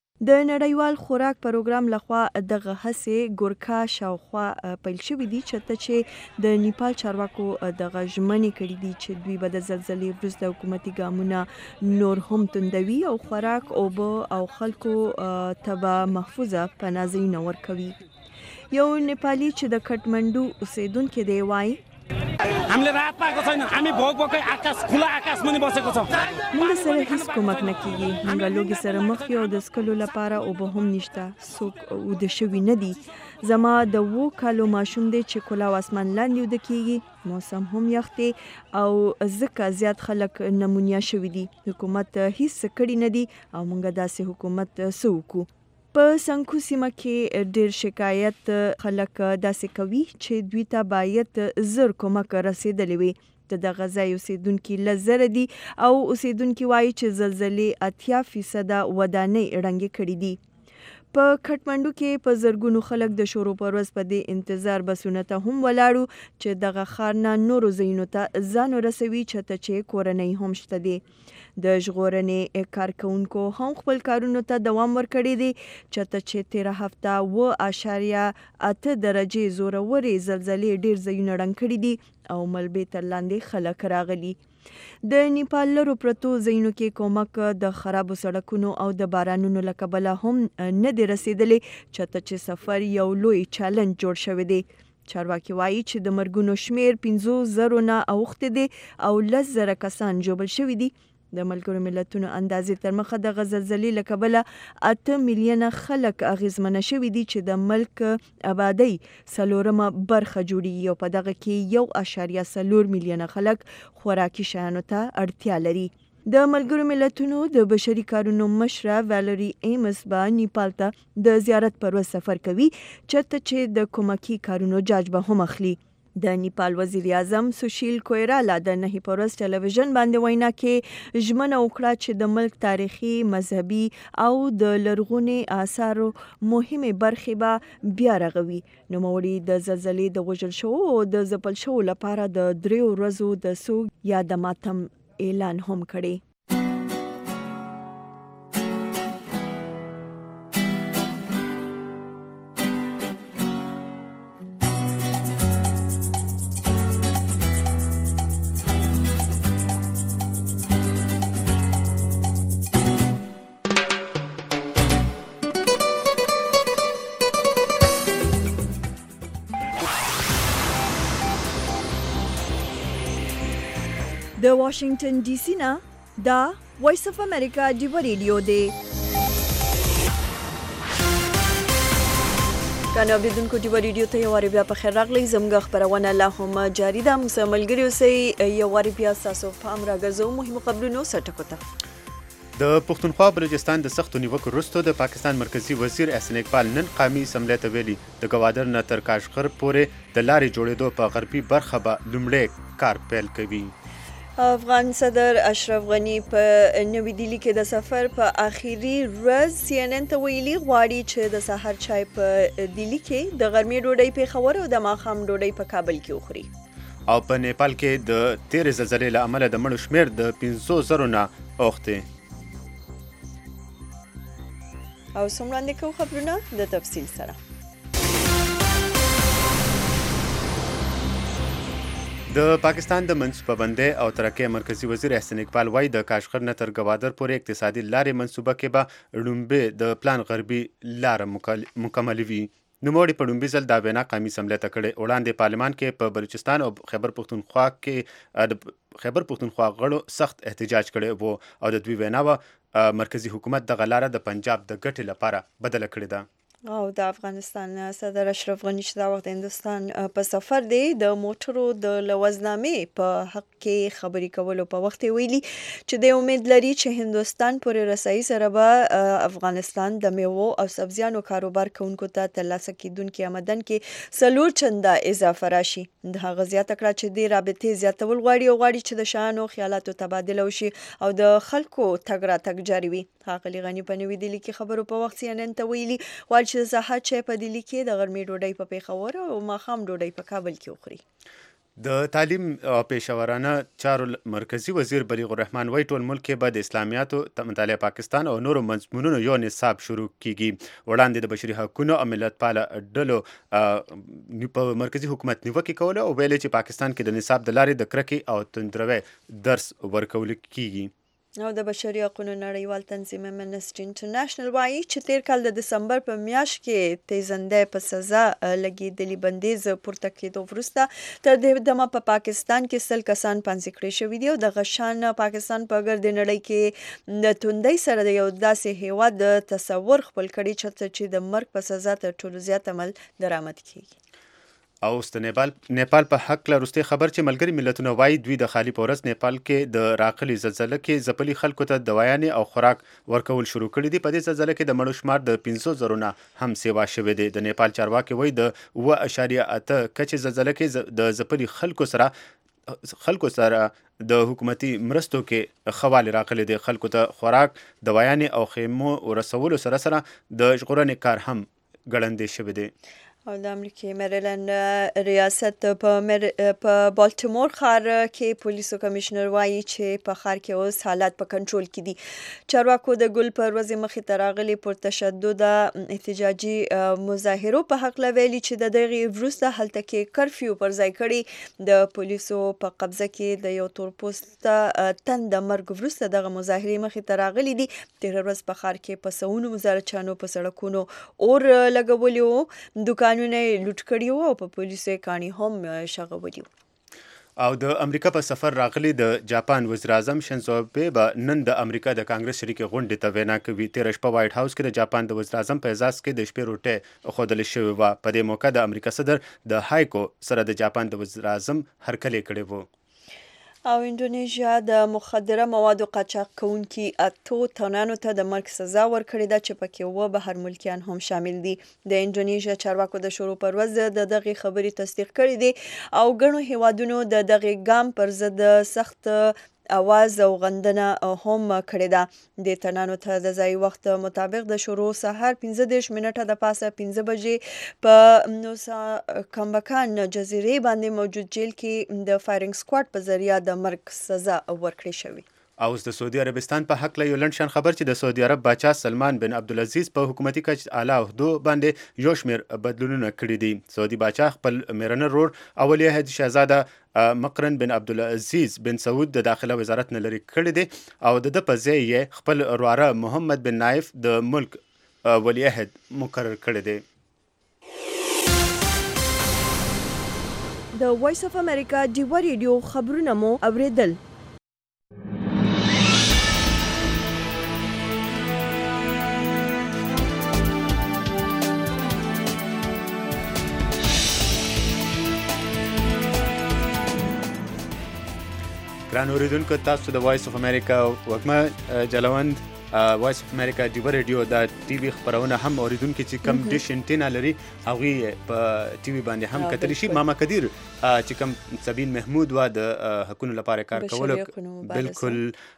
د نړیوال خوراک پروګرام لخوا دغه هڅې ګورکا شاوخوا پیل شوي دي چېرته چې د نیپال چارواکو دغه ژمنې کړي دي چې دوی به د زلزلې وروسته حکومتي ګامونه نور هم توندوي او خوراک اوبه او خلکو ته به محفوظه پناه ځایونه ورکوي. یو نیپالي چې د کټمنډو اوسیدونکی دی وایي हामीले राहत पाएको छैन. हामी भोक भोकै आकाश खुला आकाश मुनि बसेको छौँ. موږ سره هیڅ کومک نه کیږي. موږ لوګي سره مخ یو د سکلو لپاره اوبه هم نشته. څوک وده شوي نه دي. زما د وو کالو ماشوم دی چې کلا اسمان لاندې وده کیږي. موسم هم یخ دی او ځکه زیات خلک نمونیا شوي دي. حکومت هیڅ کړی نه دي او موږ داسې حکومت څه وکړو. په سنکو سیمه کې ډېر شکایت خلک داسې کوي چې دوی ته باید زر کومک رسېدلی وي. د دغه ځای اوسیدونکي لس زره دي او اوسیدونکي وایي چې زلزلې اتیا فیصده ودانۍ ړنګې کړي دي. په کټمنډو کې په زرګونو خلک د شورو پر ورځ په دې انتظار بسونو ته هم ولاړو چې دغه ښار نه نورو ځایونو ته ځان ورسوي چېرته چې کورنۍ هم شته دي. د ژغورنې کارکوونکو هم خپل کارونو ته دوام ورکړی دی چېرته چې تېره هفته اوه اعشاریه اته درجې زورورې زلزلې ډېر ځایونه ړنګ کړي دي او ملبې تر لاندې خلک راغلي. د نیپال لرو پرتو ځایونو کې کومک د خرابو سړکونو او د بارانونو له کبله هم نه دی رسېدلی چېرته چې سفر یو لوی چالنج جوړ شوی دی. چارواکي وایي چې د مرګونو شمیر پنځو زرو نه اوښتی دی او لس زره کسان ژوبل شوي دي. د ملګرو ملتونو اندازې تر مخه دغه زلزلې له کبله اته میلیونه خلک اغېزمنه شوي دي چې د ملک آبادۍ څلورمه برخه جوړیږي او په دغه کې یو اعشاریه څلور میلیونه خلک خوراکي شیانو ته اړتیا لري. د ملګرو ملتونو د بشري کارونو مشره ویلري ایمس به نیپال ته د زیارت پر ورځ سفر کوي چېرته چې د کومکي کارونو جاج به هم اخلي. د نیپال وزیر اعظم سوشیل کویرالا د نهي په ورځ ټلویزیون باندې وینا کې ژمنه وکړه چې د ملک تاریخي مذهبي او د لرغونې آثارو مهمې برخې به بیا رغوي. نوموړي د زلزلې د وژل شوو او د ځپل شوو لپاره د دریو ورځو د سوګ یا د ماتم اعلان هم کړی. د واشنگټن ډي سي نه دا وایس اف امریکا ډیو ریډیو دی. کانو اوریدونکو ډیو ریډیو ته یو واری بیا په خیر راغلی. زموږ خبرونه لا هم جاری ده. موږ سره ملګري اوسئ. یو واری بیا تاسو پام راګرځو مهمو خبرونو سرټکو ته. د پښتونخوا بلوچستان د سختو نیوکو وروسته د پاکستان مرکزی وزیر احسان اقبال نن قومي اسمبلی ته ویلي د ګوادر نه تر کاشغر پورې د لارې جوړېدو په غربي برخه به لومړی کار پیل کوي. افغان صدر اشرف غنی په نوې دهلي کې د سفر په آخري ورځ سی ان ان ته ویلي غواړي چې د سحر چای په دهلي کې د غرمې ډوډۍ پېښور او د ماښام ډوډۍ په کابل کې وخوري. او په نیپال کې د تیرې زلزلې له امله د مړو شمېر د پنځو زرو نه اوښتی. او څومره کوو خبرونه د تفصیل سره. د پاکستان د منصوبه بندۍ او ترقۍ مرکزی وزیر احسان اقبال وايي د کاشغر نه تر ګوادر پورې اقتصادي لارې منصوبه کې به لومړی د پلان غربي لاره مکملوي. نوموړي په لومړي ځل دا وینا قومي اسمبلی ته کړې. وړاندې پارلمان کې په بلوچستان او خیبر پښتونخوا کې د خیبر پښتونخوا غړو سخت احتجاج کړی وو او د دوی وینا وه مرکزی حکومت دغه لاره د پنجاب د ګټې لپاره بدله کړې ده. او د افغانستان صدر اشرف غنی چې دا وخت د هندوستان په سفر دی د موټرو د لوزنامې په حق کې خبرې کولو په وخت ویلي چې د امید لري چې هندوستان پورې رسایي سره به افغانستان د میوو او سبزیانو کاروبار کوونکو ته ترلاسه کیدونکي آمدن کې څلور چنده اضافه راشي. د هغه زیاته کړه چې د رابطې زیاتول غواړي او غواړي چې د شیانو خیالاتو تبادله وشي او د خلکو تګ راتګ جاري وي. ښاغلي غني په نوې دهلي کې خبرو په وخت سی ان ان ته ویلي غواړي چې د سحر چای په دهلي کې د غرمې ډوډۍ په پېښور او ماښام ډوډۍ په کابل کې وخوري. د تعلیم او پیشورانه چارو مرکزی وزیر بلیغ الرحمن وايي ټول ملک کې به د اسلامیاتو مطالعه پاکستان او نورو مضمونونو یو نصاب شروع کیږي. وړاندې د بشري حقوقو او ملت پاله ډلو په مرکزی حکومت نیوکې کوله او ویلې چې پاکستان کې د نصاب د لارې د کرکې او تندروي درس ورکول کیږي. او د بشري حقوقو نړیوال تنظیم امنسټي انټرنیشنل وایي چې تیر کال د دسمبر په میاشت کې تیزندۍ په سزا لګېدلي بندیز پورته کېدو وروسته تر دې دمه په پاکستان کې سل کسان پانسي کړي شوي دي او د غشان پاکستان په ګرد نړۍ کې د توندۍ سره د یو داسې هیواد د تصور خپل کړي چې د مرګ په سزا تر ټولو زیات عمل درآمد کیږي. او د نیپال نیپال په حق لرسته خبر چې ملګری ملتونه وایي دوی د خالی پورس نیپال کې د راقلی زلزلې کې ځپلي خلکو ته دوايانې او خوراک ورکول شروع کړي دي. په دې زلزلې کې د مړو شمار د پنځو زرو نه هم سیوا شوی دی. د نیپال چارواکي وایي د اوه اشاریه اته کچې زلزلې کې د ځپلي خلکو سره خلکو سره د حکومتي مرستو کې خواله راغلي دي. خلکو ته خوراک دوايانې او خیمو ورسولو سره سره د ژغورنې کار هم ګړندې شوی دی. او د امریکای میریلند ریاست په په بالټیمور ښار کې پولیسو کمشنر وایي چې په ښار کې اوس حالات په کنټرول کې دي. چارواکو د ګل پر ورځې مخې ته راغلي پر تشدد احتجاجي مظاهرو په حق ویلي چې د دغې وروسته هلته کې کرفیو پر ځای کړي. د پولیسو په قبضه کې د یو تور پوسته تن د مرګ وروسته دغه مظاهرې مخې ته راغلي دي. تېره ورځ په ښار کې په سوونو مظاهرچیانو په سړکونو اور لګولي وو، دوکان قانونه لوټ کړي وو او په پولیسو کاڼي هم شغولي وو. او د امریکا په سفر راغلي د جاپان وزیر اعظم شینزو آبه به نن د امریکا د کانګرس شریکې غونډې ته وینا کوي. تېره شپه وایټ هاوس کې د جاپان د وزیر اعظم په اعزاز کې د شپې روټۍ ښودل شوې وه. په دې موقع د امریکا صدر د هایکو سره د جاپان د وزیر اعظم هرکلی کړی وو. او انډونیژیا د مخدره موادو قاچاق کوونکي اتو تنانو ته د مرګ سزا ورکړې ده چې پکې اووه بهر ملکیان هم شامل دي. د انډونیژیا چارواکو د شروع پر ورځ د دغې خبرې تصدیق کړې دي او ګڼو هیوادونو د دغې ګام پر ضد سخت اواز او غندنه هم کړې ده. د تنانو ته د ځای وخت مطابق د شروع سهار پنځه دېرش منټه د پاسه پنځه بجې په نوسا کمبکان جزیرې باندې موجود جیل کې د فایرنګ سکواډ په ذریعه د مرګ سزا ورکړې شوې. او د سعودي عربستان په حق له یو لنډ شان خبر چې د سعودي عرب باچا سلمان بن عبدالعزیز په حکومتي کچ اعلی عهدو باندې یو شمېر بدلونونه کړي دي. سعودي باچا خپل میرنه رور اولیه هد شهزاده مقرن بن عبدالعزیز بن سعود د داخله وزارت نه لرې کړی دی او د ده په ځای یې خپل ورواره محمد بن نایف د ملک ولی عهد مقرر کړی دی. د وایس اف امریکا ډیو ریډیو خبرونه مو اوریدل. ګران اوریدونکو تاسو د وایس اف امریکا وګما جلوند وایس اف امریکا ډیو ریډیو د ټي وي خبرونه هم اوریدونکو چې کم ډیش انټینا لري هغه په ټي وي باندې هم کتلی شي. ماما کدیر چې کم سبین محمود و د حقوقو لپاره کار کول بالکل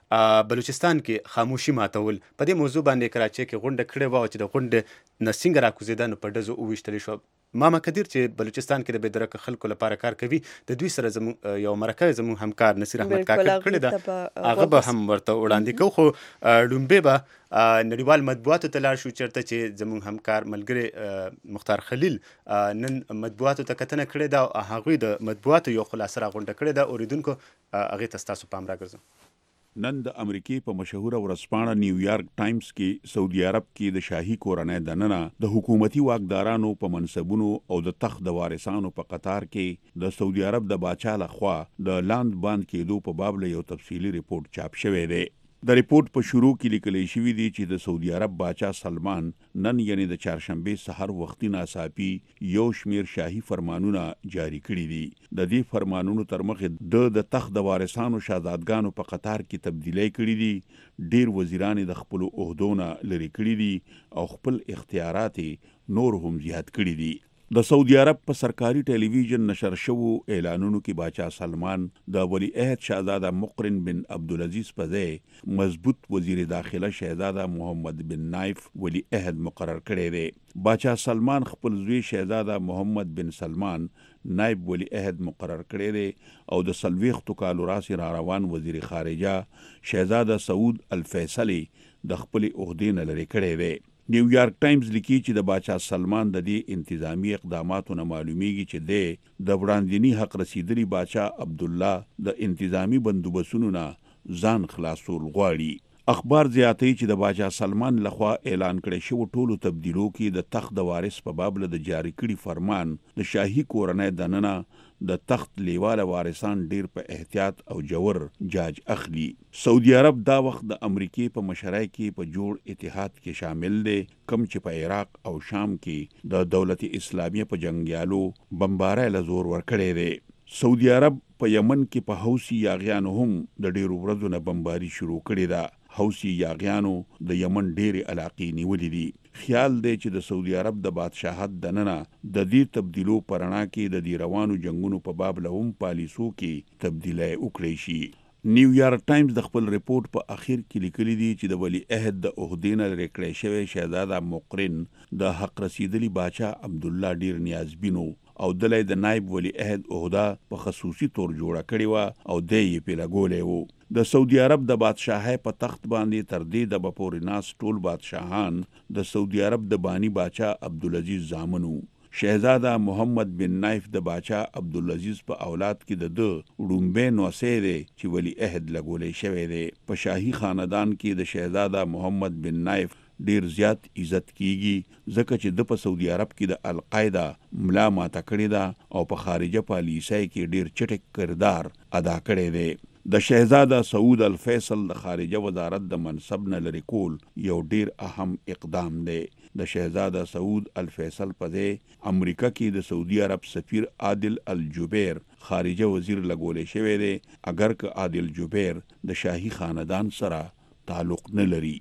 بلوچستان کې خاموشي ماتول په دې موضوع باندې کراچي کې غونډه کړې و چې د غونډه نسنګ راکوزیدنه په دزو وشتل شو. ماما کدیر چې بلوچستان کې د بيدرک خلکو لپاره کار کوي د دوی سره زمو یو مرکه زمو همکار نصیر احمد کاکر کړی دا هغه به هم ورته وړاندې کو. خو لومبه به نړیوال مطبوعاتو ته لاړ شو چېرته چې زموږ همکار ملګری مختار خلیل نن مطبوعاتو ته کتنه کړې ده او هغوی د مطبوعاتو یو خلاصه راغونډه کړې ده. اوریدونکو هغې ته ستاسو پام راګرځم. نن د امریکې په مشهوره ورځپاڼه نیویارک ټایمز کې سعودي عرب کې د شاهي کورنۍ دننه د حکومتي واکدارانو په منصبونو او د تخت د وارثانو په قطار کې د سعودي عرب د باچا لخوا د لاند باند کېدو په باب له یو تفصیلي ریپورت چاپ شوی دی. د ریپورت په شروع کې لیکل شوی دی چې د سعودي عرب باچا سلمان نن یعنی د چهارشنبه سحر وختي ناڅاپي یو شمیر شاهي فرمانونه جاری کړي دي. د دې فرمانونو تر مخې د د تخت د وارثانو شهزادګانو په قطار کې تبدیلی کړي دي. ډیر وزیران د خپل عہدونه لري کړي دي او خپل اختیارات نور هم زیات کړي دي. د سعودي عرب په سرکاري ټلویزیون نشر شوو اعلانونو کې باچا سلمان د ولی عہد شهزاده مقرن بن عبدالعزیز په ځای مضبوط وزیر داخله شهزاده محمد بن نایف ولی عہد مقرر کړی دی. باچا سلمان خپل زوی شهزاده محمد بن سلمان نایب ولی عہد مقرر کړی دی او د څلوېښتو کالو راسې را روان وزیر خارجه شهزاده سعود الفیصلي د خپل عہدې نه لرې کړی دی. نیویارک ټایمز لیکي چې د باچا سلمان د دې انتظامی اقداماتو نه معلومیږي چې د د وړاندینی حق رسیدلی باچا عبدالله د انتظامی بندوبستونو نه ځان خلاصول غواړي. اخبار زیاتوي چې د باچا سلمان لخوا اعلان کړی شوو ټولو تبدیلو کې د تخت د وارث په باب له د جاری کړي فرمان د شاهي کورنۍ دننه د تخت لیواله وارثان ډیر په احتیاط او جوور جاج اخلي. سعودي عرب دا وخت د امریکې په مشرۍ کې په جوړ اتحاد کې شامل دی کم چې په عراق او شام کې د دولت اسلامیه په جنگیالو بمبارۍ له زور ورکړی دی. سعودي عرب په یمن کې په حوثي یاغیانو هم د ډیرو ورځو نه بمباري شروع کړې ده. حوثي یاغیانو د یمن ډېرې علاقې نیولې دي. خیال دی چې د سعودي عرب د بادشاهت دننه د دې تبدیلو په رڼا کې د دې روانو جنگونو په باب له هم پالیسو کې تبدیلی وکړی شي. نیویارک ټایمز د خپل ریپورت په اخر کې لیکلي دي چې د ولی عہد د عہدې نه لرې کړی شوی شهزاده مقرن د حق رسیدلی باچا عبدالله ډیر نیازبین او دلی د نایب ولی عہد عہده په خصوصي طور جوړه کړې وه او دی یې پې لګولی و. د سعودي عرب د بادشاهۍ په تخت باندې تر دې د بپورې ناس ټول بادشاهان د سعودي عرب د بانی باچا عبدالعزیز زامن وو. شهزاده محمد بن نایف د باچا عبدالعزیز په اولاد کې د ده وړومبی نوسی دی چې ولی عہد لګولی شوی دی. په شاهي خاندان کې د شهزاده محمد بن نایف ډیر زیات عزت کیږي ځکه چې د په سعودي عرب کې د القاعده ملا ماته کړې ده او په خارجه پالیسۍ کې ډیر چټک کردار ادا کړی دی. د شهزاده سعود الفیصل د خارجه وزارت د منصب نه لرې کول یو ډیر اهم اقدام دی. د شهزاده سعود الفیصل په ځای امریکا کې د سعودي عرب سفیر عادل الجبیر خارجه وزیر لګولی شوی دی اگر که عادل جبیر د شاهي خاندان سره تعلق نه لري.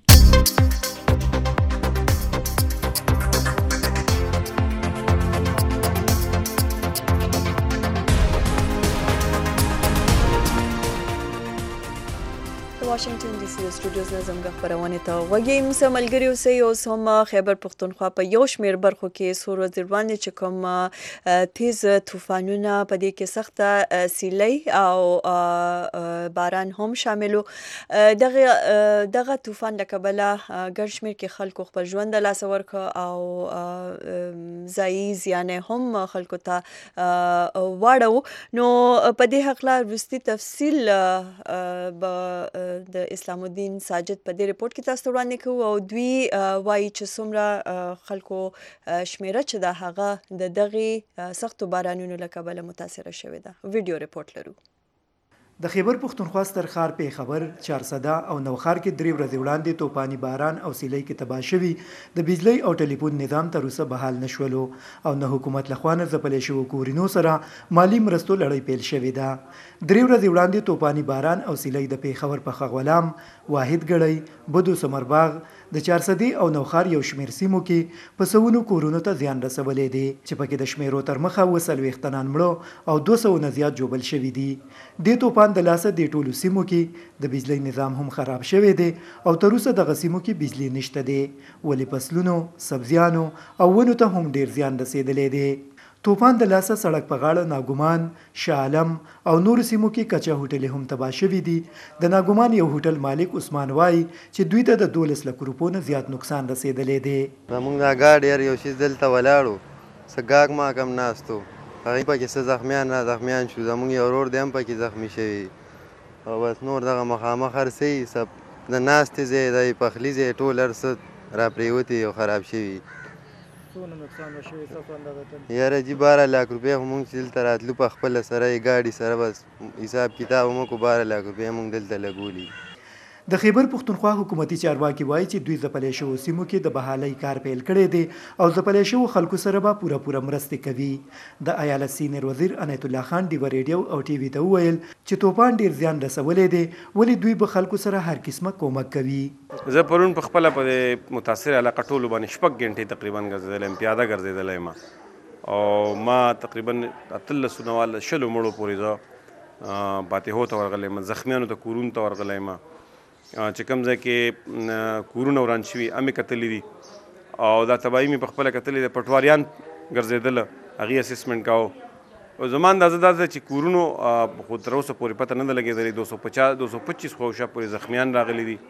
واشنگټن ډي سي سټوډیوز نه زموږ خبرونه ته وګورئ. موږ ملګری اوسئ. اوس هم خیبر پښتونخوا په یو شمېر برخو کې څو ورځې وړاندې چې کوم تیز طوفانونه په دې کې سخته سیلۍ او باران هم شامل و. دغه دغه طوفان له کبله ګڼ شمېر کې خلکو خپل ژوند د لاسه ورکړ او ځایي زیان هم خلکو ته واړو. نو په دې هکله وروستي تفصیل به د اسلام الدین ساجد په دې ریپورت کې تاسو وړاندې کوو او دوی وایي چې څومره خلکو شمیره چې ده هغه د دغې سختو بارانونو له کبله متاثره شوې ده. ویډیو ریپورت لرو. د خیبر پښتونخوا ستر ښار پیښور، چارسده او نوښار کې درې ورځې وړاندې توپاني باران او سیلۍ کې تباه شوي د بجلی او ټلیفون نظام تر اوسه بحال نشولو او نه حکومت لخوا نه ځپلې شوو کورونو سره مالی مرستو لړۍ پیل شوې ده. درې ورځې وړاندې توپاني باران او سیلۍ د پیښور په خغولام، واحد ګړی، بدو سمرباغ، د چارسدې او نوښار یو شمېر سیمو کې په سوونو کورونو ته زیان رسولی دی چې پکې د شمیرو تر مخه اووه څلوېښت تنان مړه او دوه سوه نه زیات ژوبل شوي دي. دې توپان د لاسه د ټولو سیمو کې د بجلی نظام هم خراب شوی دی او تر اوسه دغه سیمو کې بجلی نشته دی، ولې فصلونو، سبزیانو او ونو ته هم ډیر زیان رسیدلی دی. توپان د لاسه سړک په غاړه ناګومان، شاه عالم او نورو سیمو کې کچا هوټلې هم تباه شوي دي. د ناګومان یو هوټل مالک عثمان وایي چې دوی ته د دولس لک روپو نه زیات نقصان رسیدلی دی. زموږ دا ګاډی هر یو شي دلته ولاړو، څه ګاګ ماګم ناستو، هغې پکې څه زخمیان را زخمیان شو، زموږ یو ورور دی هم پکې زخمي شوي او بس نور دغه مخامخ هر څه سب د ناستې ځای د پخلي ځای ټول هر څه را پرېوتي او خراب شوي. یاره جي باره لاک روپۍ خو مونږ چې دلته راتلو په خپله سره یې ګاډي سره بس حساب کتاب هم وکړو، باره لاک روپۍ مونږ دلته لګولي. د خیبر پښتونخوا حکومتي چارواکي وایي چې دوی ځپلی شوو سیمو کې د بحالۍ کار پیل کړی دی او ځپلی شوو خلکو سره به پوره پوره مرستې کوي. د ایالت سینیر وزیر عنایت الله خان ډیوه ریډیو او ټي وي ته وویل چې توپان ډیر زیان رسولی دی، ولې دوی به خلکو سره هر قسمه کومک کوي. زه پرون په خپله په د متاثر علاقه ټولو باندې شپږ ګنټې تقریبا ګرځېدلی یم، پیاده ګرځېدلی یم او ما تقریبا اتلسو نه شلو مړو پورې زه فاتحو ته ورغلی یم، زخمیانو ته کورونو ته ورغلی یم، چې کوم ځای کې کورونه وران شوي هغې کتلي دي او دا تباهي مې په خپله کتلې ده. پټواریان ګرځېدله، هغې اسسمنټ کاوه. زما اندازه دا ده چې کورونو خو تر اوسه پورې پته نه ده لګېدلې، دو سو پچاس دو سو پچیس خواوشا پورې زخمیان راغلي دي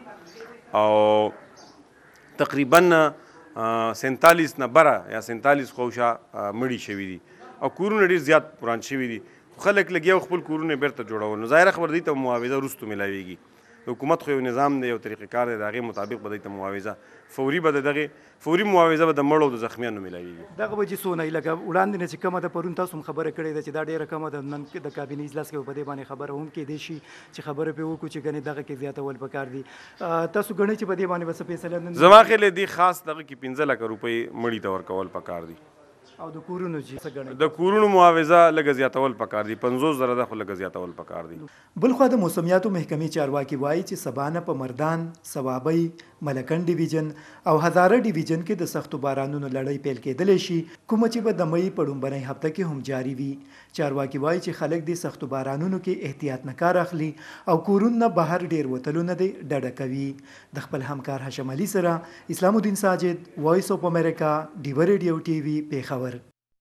او تقریبا سینتالیس نه بره یا سینتالیس خواوشا مړي شوي دي او کورونه ډېر زیات وران شوي دي. خلک لګیا و خپل کورونه بیرته جوړول، نو ظاهره خبره دوی ته معاوضه وروستو میلاویږي. حکومت خو یو نظام دی، یو طریقې کار دی، د هغې مطابق به دوی ته معاوضه فوري به د دغې فوري معاوضه به د مړو او د زخمیانو میلاویږي. دغه به چې څونه لکه وړاندې نه چې کمه ده، پرون تاسو هم خبره کړې ده چې دا ډېره کمه ده، نن د کابینې اجلاس کې په دې باندې خبره هم کېدی شي چې خبره پرې وکړو چې ګنې دغه کې زیاتول پکار دي. تاسو ګڼئ چې په دې باندې به څه فیصله نن زما خیال دی خاص دغه کې پنځه لکه روپۍ مړي ته ورکول پکار دي او د کورونو چې څه ګڼئ د کورونو معاوضه لږه زیاتول پکار دي، پنځوس زره ده خو لږه زیاتول پکار دي. بلخوا د موسمیاتو محکمې چارواکي وایي چې سبا نه په مردان، صوابۍ، ملکن ډیویژن او هزاره ډیویژن کې د سختو بارانونو لړۍ پیل کېدلی شي، کومه چې به د مۍ په لومبنۍ هفته کې هم جاري وي. چارواکي وایي چې خلک د سختو بارانونو کې احتیاط نه کار اخلي او کورونو نه بهر ډیر وتلو نه دی ډډه کوي. د خپل همکار هاشم علي سره اسلام الدین ساجد، وایس اف امریکا، ډیوه ریډیو ټي وي، پیښور.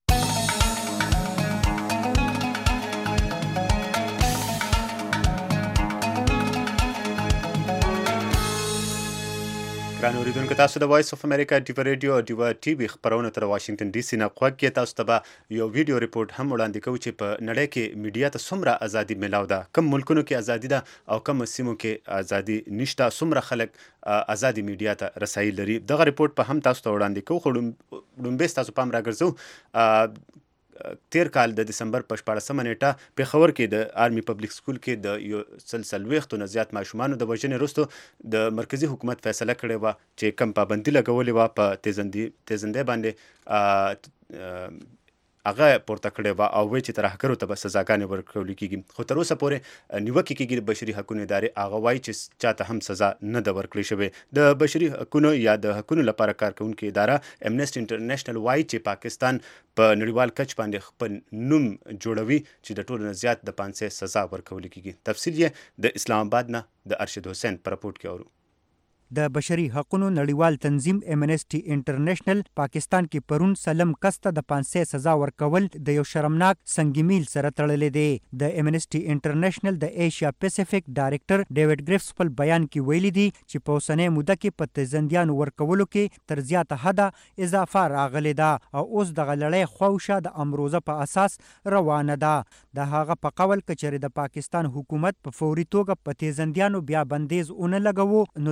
ګران اوریدونکو، تاسو د وایس اف امریکا ډیوه ریډیو او ډیوه ټي وي خپرونه تر واشنګټن ډي سي نه غوږ کې. تاسو ته به یو ویډیو ریپورت هم وړاندې کوو چې په نړۍ کې میډیا ته څومره ازادي میلاو ده، کوم ملکونو کې ازادي ده او کوم سیمو کې ازادي نشته، څومره خلک ازادي میډیا ته رسایي لري. دغه ریپورت په هم تاسو ته وړاندې کوو. خو لومبې تاسو پام راګرځو، تیر کال د دسمبر په شپاړسمه نیټه پیښور کې د آرمي پبلک سکول کې د یو سل څلوېښتو نه زیات ماشومانو د وژنې وروسته د مرکزي حکومت فیصله کړې وه چې کم پابندي لګولې وه په تیزندۍ باندې هغه پورته کړې وه او وایي چې ترهګرو ته به سزاګانې ورکول کېږي. خو تر اوسه پورې نیوکې کېږي د بشري حقونو ادارې، هغه وایي چې چاته هم سزا نه ده ورکړې شوې. د بشري حقونو یا د حقونو لپاره کار کوونکې اداره امنیسټي انټرنیشنل وایي چې پاکستان په نړیوال کچ باندې خپل نوم جوړوي چې د ټولو نه زیات د پانسۍ سزا ورکول کېږي. تفصیل یې د اسلام آباد نه د ارشد حسین په راپورټ کې اورو. د بشري حقوقو نړیوال تنظیم امنیسټي انټرنیشنل پاکستان کې پرون سلم کس ته د پانسۍ سزا ورکول د یو شرمناک سنگمیل سره تړلې دی. د امنیسټي انټرنیشنل د ایشیا پیسفیک ډایریکټر ډیوډ گریفس په بیان کې ویلي دی چې په اوسنۍ موده کې په تیزندیانو ورکولو کې تر زیاته حده اضافه راغلې ده او اوس دغه لړۍ خواوشا د امروزه په اساس روانه ده. د هغه په قول که چېرې د پاکستان حکومت په فوري توګه په تیزندیانو بیا بندیز ونه لګوو نو داسې نشي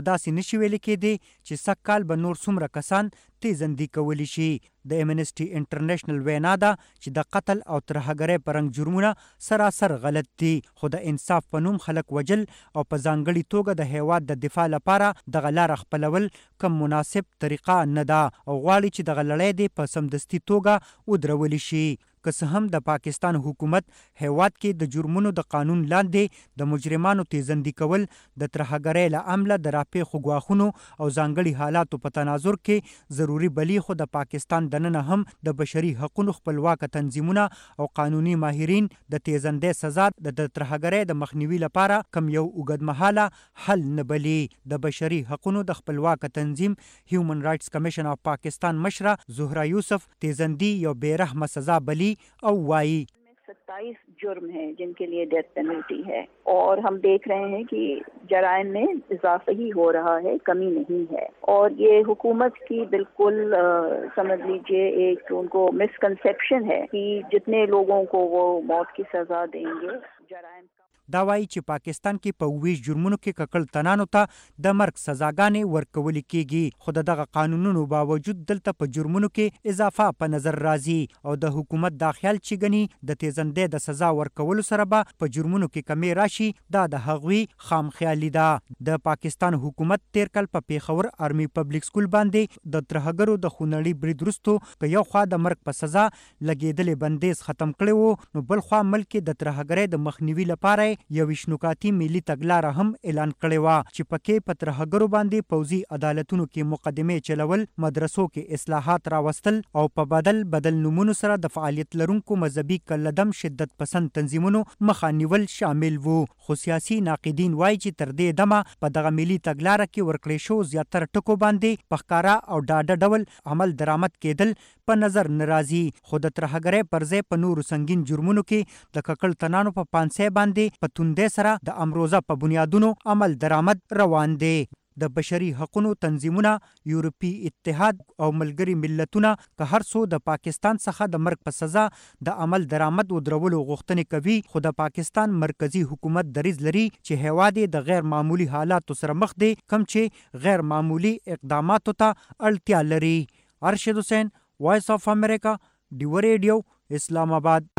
نشي ویل کېدی چې سږ کال به نور څومره کسان تیزندي کولی شي. د امنسټي انټرنیشنل وینا ده چې د قتل او ترهګرۍ په رنګ جرمونه سراسر غلط دي، خو د انصاف په نوم خلک وجل او په ځانګړي توګه د هیواد د دفاع لپاره دغه لاره خپلول کم مناسب طریقه نه ده او غواړي چې دغه لړۍ دې په سمدستي توګه ودرولی شي. که څه هم د پاکستان حکومت هیواد کې د جرمونو د قانون لاندې د مجرمانو تیزندي کول د ترهګرۍ له امله د راپېښو ګواښونو او ځانګړي حالاتو په تناظر کې ضروري بلی، خو د پاکستان دننه هم د بشري حقوقو خپلواکه تنظیمونه او قانوني ماهرین د تیزندۍ سزا د ترهګرۍ د مخنیوي لپاره کم یو اوږدمهاله حل نه بلي. د بشري حقوقو د خپلواکه تنظیم هیومن رائټس کمیشن آف پاکستان مشره زهرا یوسف تیزندي یو بېرحمه سزا بلی او وائی ستائیس جرم ہیں جن کے لیے ڈیتھ پینلٹی ہے اور ہم دیکھ رہے ہیں کہ جرائم میں اضافہ ہی ہو رہا ہے، کمی نہیں ہے. اور یہ حکومت کی بالکل سمجھ لیجئے ایک ان کو مسکنسیپشن ہے کہ جتنے لوگوں کو وہ موت کی سزا دیں گے جرائم دا وایي چې پاکستان کې په ویش جرمونو کې ککړ تنانو ته د مرګ سزاګانې ورکول کېږي، خو د دغه قانونونو باوجود دلته په جرمونو کې اضافه په نظر راځي او د حکومت دا خیال چې ګني د تیزندۍ د سزا ورکولو سره به په جرمونو کې کمی راشي، دا د هغوی خام خیالي ده. د پاکستان حکومت تیر کال په پیښور آرمي پبلک سکول باندې د ترهګرو د خونړي برید وروستو که یو خوا د مرګ په سزا لګېدلې بندیز ختم کړی و، نو بل خوا ملک د ترهګرۍ د مخنیوي لپاره یو وشنوکاتي ملي تګلاره هم اعلان کړې وه چې پکې په ترهګرو باندې پوځي عدالتونو کې مقدمې چلول، مدرسو کې اصلاحات راوستل او په بدل بدل نومونو سره د فعالیت لرونکو مذهبي کلدم شدت پسند تنظیمونو مخه نیول شامل وو. خو سیاسي ناقدین وایي چې تر دې دمه په دغه ملي تګلاره کې ورکړې شو زیاتره ټکو باندې په ښکاره او ډاډه ډول عمل درآمد کېدل په نظر نه راځي، خو د ترهګرۍ پر ځای په نورو سنګین جرمونو کې د ککړ تنانو په پانسۍ باندې په توندۍ سره د امروزه په بنیادونو عمل درآمد روان دی. د بشري حقوقو تنظیمونه، یورپی اتحاد او ملګري ملتونه که هر څو د پاکستان څخه د مرګ په سزا د عمل درآمد ودرولو غوښتنې کوي، خو د پاکستان مرکزی حکومت دریځ لري چې هیواد د غیر معمولی حالاتو سره مخ دی، کم چې غیر معمولی اقداماتو ته اړتیا لري. ارشد حسین، وائس آف امریکا، ډیو ریډیو، اسلام آباد.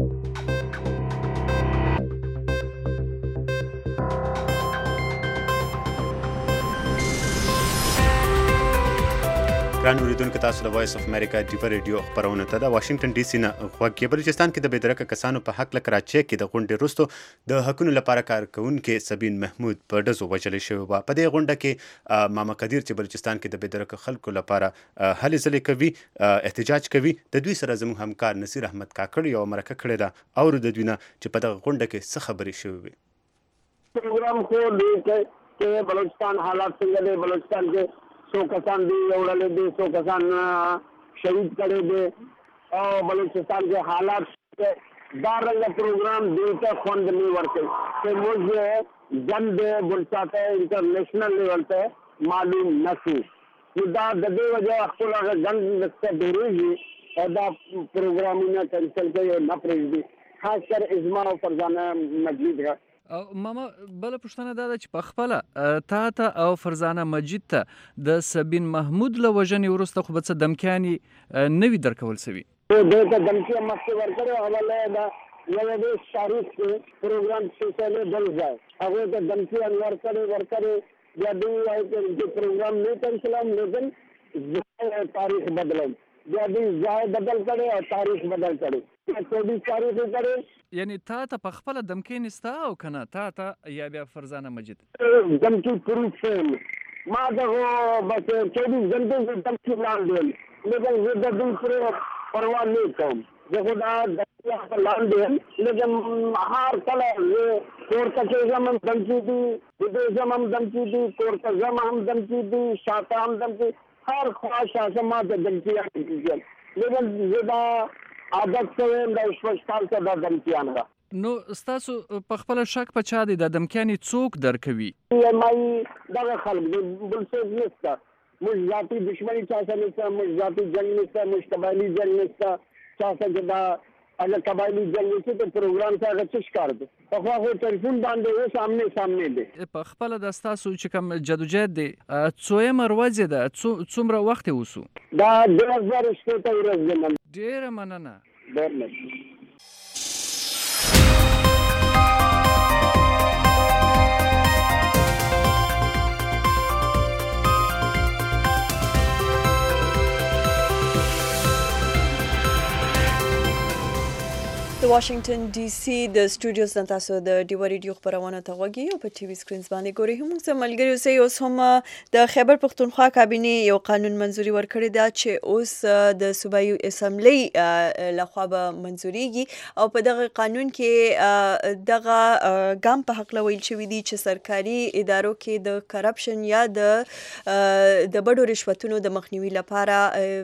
ګران اوریدونکو، تاسو د وایس اف امریکا ډیو ریډیو خپرونه ته د واشنگټن ډي سي نه غوږ کې. بلوچستان کې د بېدرکه کسانو په حق کراچۍ کې د غونډې وروسته د حقونو لپاره کارکوونکي سبین محمود په ډزو وژلې شوې وه. په دې غونډه کې ماما قدیر چې بلوچستان کې د بېدرکه خلکو لپاره هلې ځلې کوي، احتجاج کوي، د دوی سره زموږ همکار نصیر احمد کاکړ یوه مرکه کړې ده. اورو د دوی نه چې په دغه غونډه کې څه خبرې شوې وې. پروګرام خو دې کې بلوچستان حالات څنګه دي، بلوچستان کې سو کسان دی وړلې دي، سو کسان شهید کړي دي او بلوچستان کے حالات دارنګ پروګرام دیتا خوند نہیں ورتے کہ مجھے جنگ بلچاتے انٹرنیشنل لیول تے معلوم نسی دا د دې وجه خپل هغه جنگ نسته ډیریږي او دا پروګرامونه کینسل کوي نه پرېږدي، خاص کر اجماع او فرزانه مجید ہے. ماما بل پښتنه دا چې په خپل تا ته او فرزانه مجید ته د سبین محمود له وژنې وروسته خو به څه دمکیانې نه وي درکول سوي؟ دې ته دمکیه مخکې ورکړې حواله ده یوه د تاریخ کې پروګرام سلسله بل ځای هغه ته دمکیه ورکړې ورکړې یا دوی وایي چې پروګرام نه کینسلم لیکن تاریخ بدلم یا دوی ځای بدل کړي او تاریخ بدل کړي چوبیس تاریخ کړي. یعنی تا ته په خپل دمکې نستا او کنه تا ته یا بیا فرزانه مجید دمکی پروف شم ما دغه بس چوبیس گھنٹے سے دمکی لاندې لیکن زه د دوی پر پروا نه کوم، زه خو دا دمکی لاندې لیکن هر کله زه کور ته کېږم هم دمکی دي، بدېږم هم دمکی دي، کور ته ځم هم دمکی دي، شاته هم دمکی، هر خوا شاته ما ته دمکیان کېږي لیکن زه دا عادت کوم د شپږ کال څخه د دمکیان را. نو ستاسو په خپل شک په چا دی د دمکیانې څوک درکوي؟ مای دغه خلک دی بل څوک نشته، موږ ذاتي دشمني چا سره نشته، موږ ذاتي جنګ نشته، موږ قبایلي جنګ نشته چا سره دا اگر قبایلی جنگ وشي ته پروګرام ته هغه څه ښکار دی په خوا خو ټلیفون باندې اوس آمنے سامنے دی. په خپل د ستاسو چې کوم جدوجہد دی څویمه ورځ ده څومره وخت وسو؟ دا دوه هزار شپږ ورځ ده. ډیره مننه. ډیر مننه. د واشنگټن ډي سي د سټوډیوز نه تاسو د ډیو ریډیو خبرونه ته غوږی او په ټي وي سکرینز باندې ګورئ. هم څه ملګری اوسئ. اوس هم د خیبر پختونخوا کابینې یو قانون منځوري ورکړی دا چې اوس د صوبایي اسمبلی لخوا به منځوریږي او په دغه قانون کې دغه ګام په حق ویل شوی دی چې سرکاري ادارو کې د کرپشن یا د د بډو رشوتونو د مخنیوي لپاره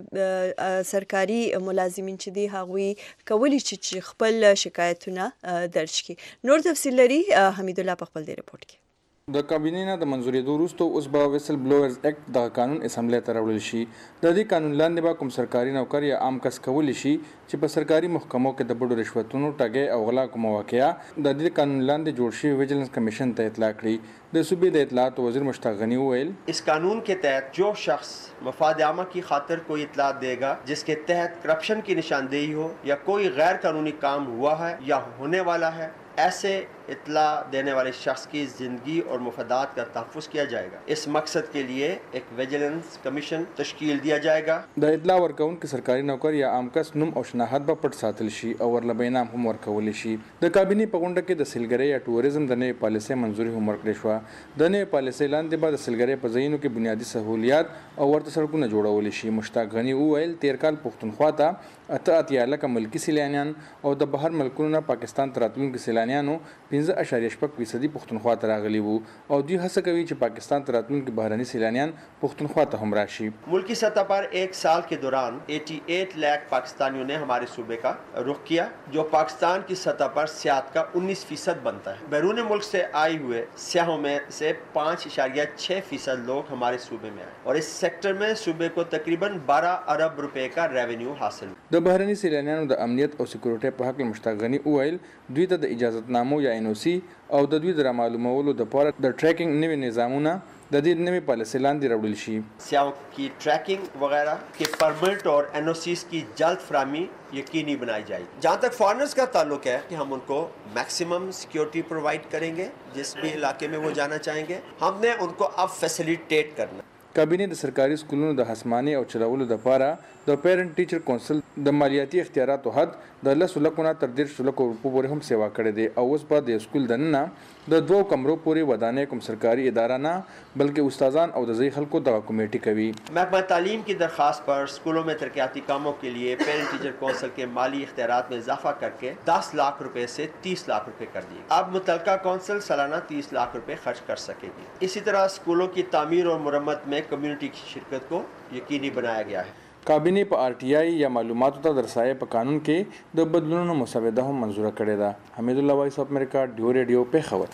سرکاري ملازمین چې دی هغوی کولی چې خپل شکایتونه درج کړي. نور تفصیل لري حمید الله په خپل دی رپورت کې. د کابینې نه د منځورېدو وروسته اوس به ویسل بلوورز اکټ دغه قانون اسمبلی ته راوړل شي. د دې قانون لاندې به کوم سرکاري نوکر یا عام کس کولی شي چې په سرکاري محکمو کې د بډو رشوتونو ټګۍ او غلا کومه واقعه د دې قانون لاندې جوړ شوي ویجلنس کمیشن ته اطلاع کړي. د صوبې د اطلاعات وزیر مشتاق غنی وویل اس قانون کے تحت جو شخص مفاد عامہ کی خاطر کوئی اطلاع دے گا جس کے تحت کرپشن کی نشاندہی ہو یا کوئی غیر قانونی کام ہوا ہے یا ہونے والا ہے, ایسے اطلاع دینے والے شخص کی زندگی اور مفادات کا تحفظ کیا جائے گا. اس مقصد کے لیے ایک ویجیلنس کمیشن تشکیل دیا جائے گا. د اطلاع ورکونکو سرکاري نوکر یا عام کس نوم او شناخت به پټ ساتل شي او ورله به انعام هم ورکول شي. د کابینې په غونډه کې د سیلګرۍ یا ټوریزم د نوې پالیسۍ منځوري هم ورکړې شوه. د نوې پالیسۍ لاندې به د سیلګرۍ په ځایونو کې بنیادي سهولیات او ورته سړکونه جوړول شي. مشتاق غني وویل تیر کال پښتونخوا ته اته اتیا لکه ملکي سیلانیان او د بهر ملکونو پاکستان ته راتلونکي سیلانیانو پنځه اعشاریه شپږ فیصدي پښتونخوا ته راغلي وو او دوی هڅه کوي چې پاکستان ته راتلونکي بهرني سیلانیان پښتونخوا ته هم راشي. ملکی سطح پر ایک سال کے دوران اٹھاسی لاکھ پاکستانیوں نے ہمارے صوبے کا رخ کیا جو پاکستان کی سطح پر سیاحت کا انیس فیصد بنتا ہے. بیرون ملک سے آئے ہوئے سیاحوں میں سے پانچ اشاریہ چھ فیصد لوگ ہمارے صوبے میں آئے اور اس سیکٹر میں صوبے کو تقریباً بارہ ارب روپے کا ریونیو حاصل. د بهرني سیلانیانو د امنیت او سکیورټي په حق مشتاق غني وویل دوی ته د اجازهتنامو یا ان او سی او د دوی د معلومولو د پاره د ټریکینګ نوي نظامونه د دې نوي پالیسۍ لاندې راوړل شي. سیاحوں کی ٹریکنگ وغیرہ کے پرمٹ اور این او سیز کی جلد فراہمی یقینی بنائی جائے گی. جہاں تک فارنرز کا تعلق ہے کہ ہم ان کو میکسیمم سیکیورٹی پرووائڈ کریں گے جس بھی علاقے میں وہ جانا چاہیں گے. ہم نے ان کو اب فیسیلیٹیٹ کرنا. کابینې د سرکاري سکولونو د هسماني او چلولو لپاره د پیرنټ ټیچر کونسل د مالیاتي اختیاراتو حد د لسو لکو نه تر دېرشو لکو روپو پورې هم سیوا کړی دی او اوس به د سکول دننه د دوو کمرو پورې ودانۍ کوم سرکاري اداره نه بلکې استادان او د ځای خلکو دغه کمیټې کوي. محکمہ تعلیم کی درخواست پر اسکولوں میں ترقیاتی کاموں کے لیے پیرنٹ ٹیچر کونسل کے مالی اختیارات میں اضافہ کر کے دس لاکھ روپے سے تیس لاکھ روپے کر دیے. اب متعلقہ کونسل سالانہ تیس لاکھ روپے خرچ کر سکے گی. اسی طرح اسکولوں کی تعمیر اور مرمت میں کمیونٹی کی شرکت کو یقینی بنایا گیا ہے. کابینې په آر ټي آی یا معلوماتو ته درسایه په قانون کې د بدلونونو مسوده هم منظوره کړې ده. حمید الله وایس اف امریکا ډیو ریډیو پیښور.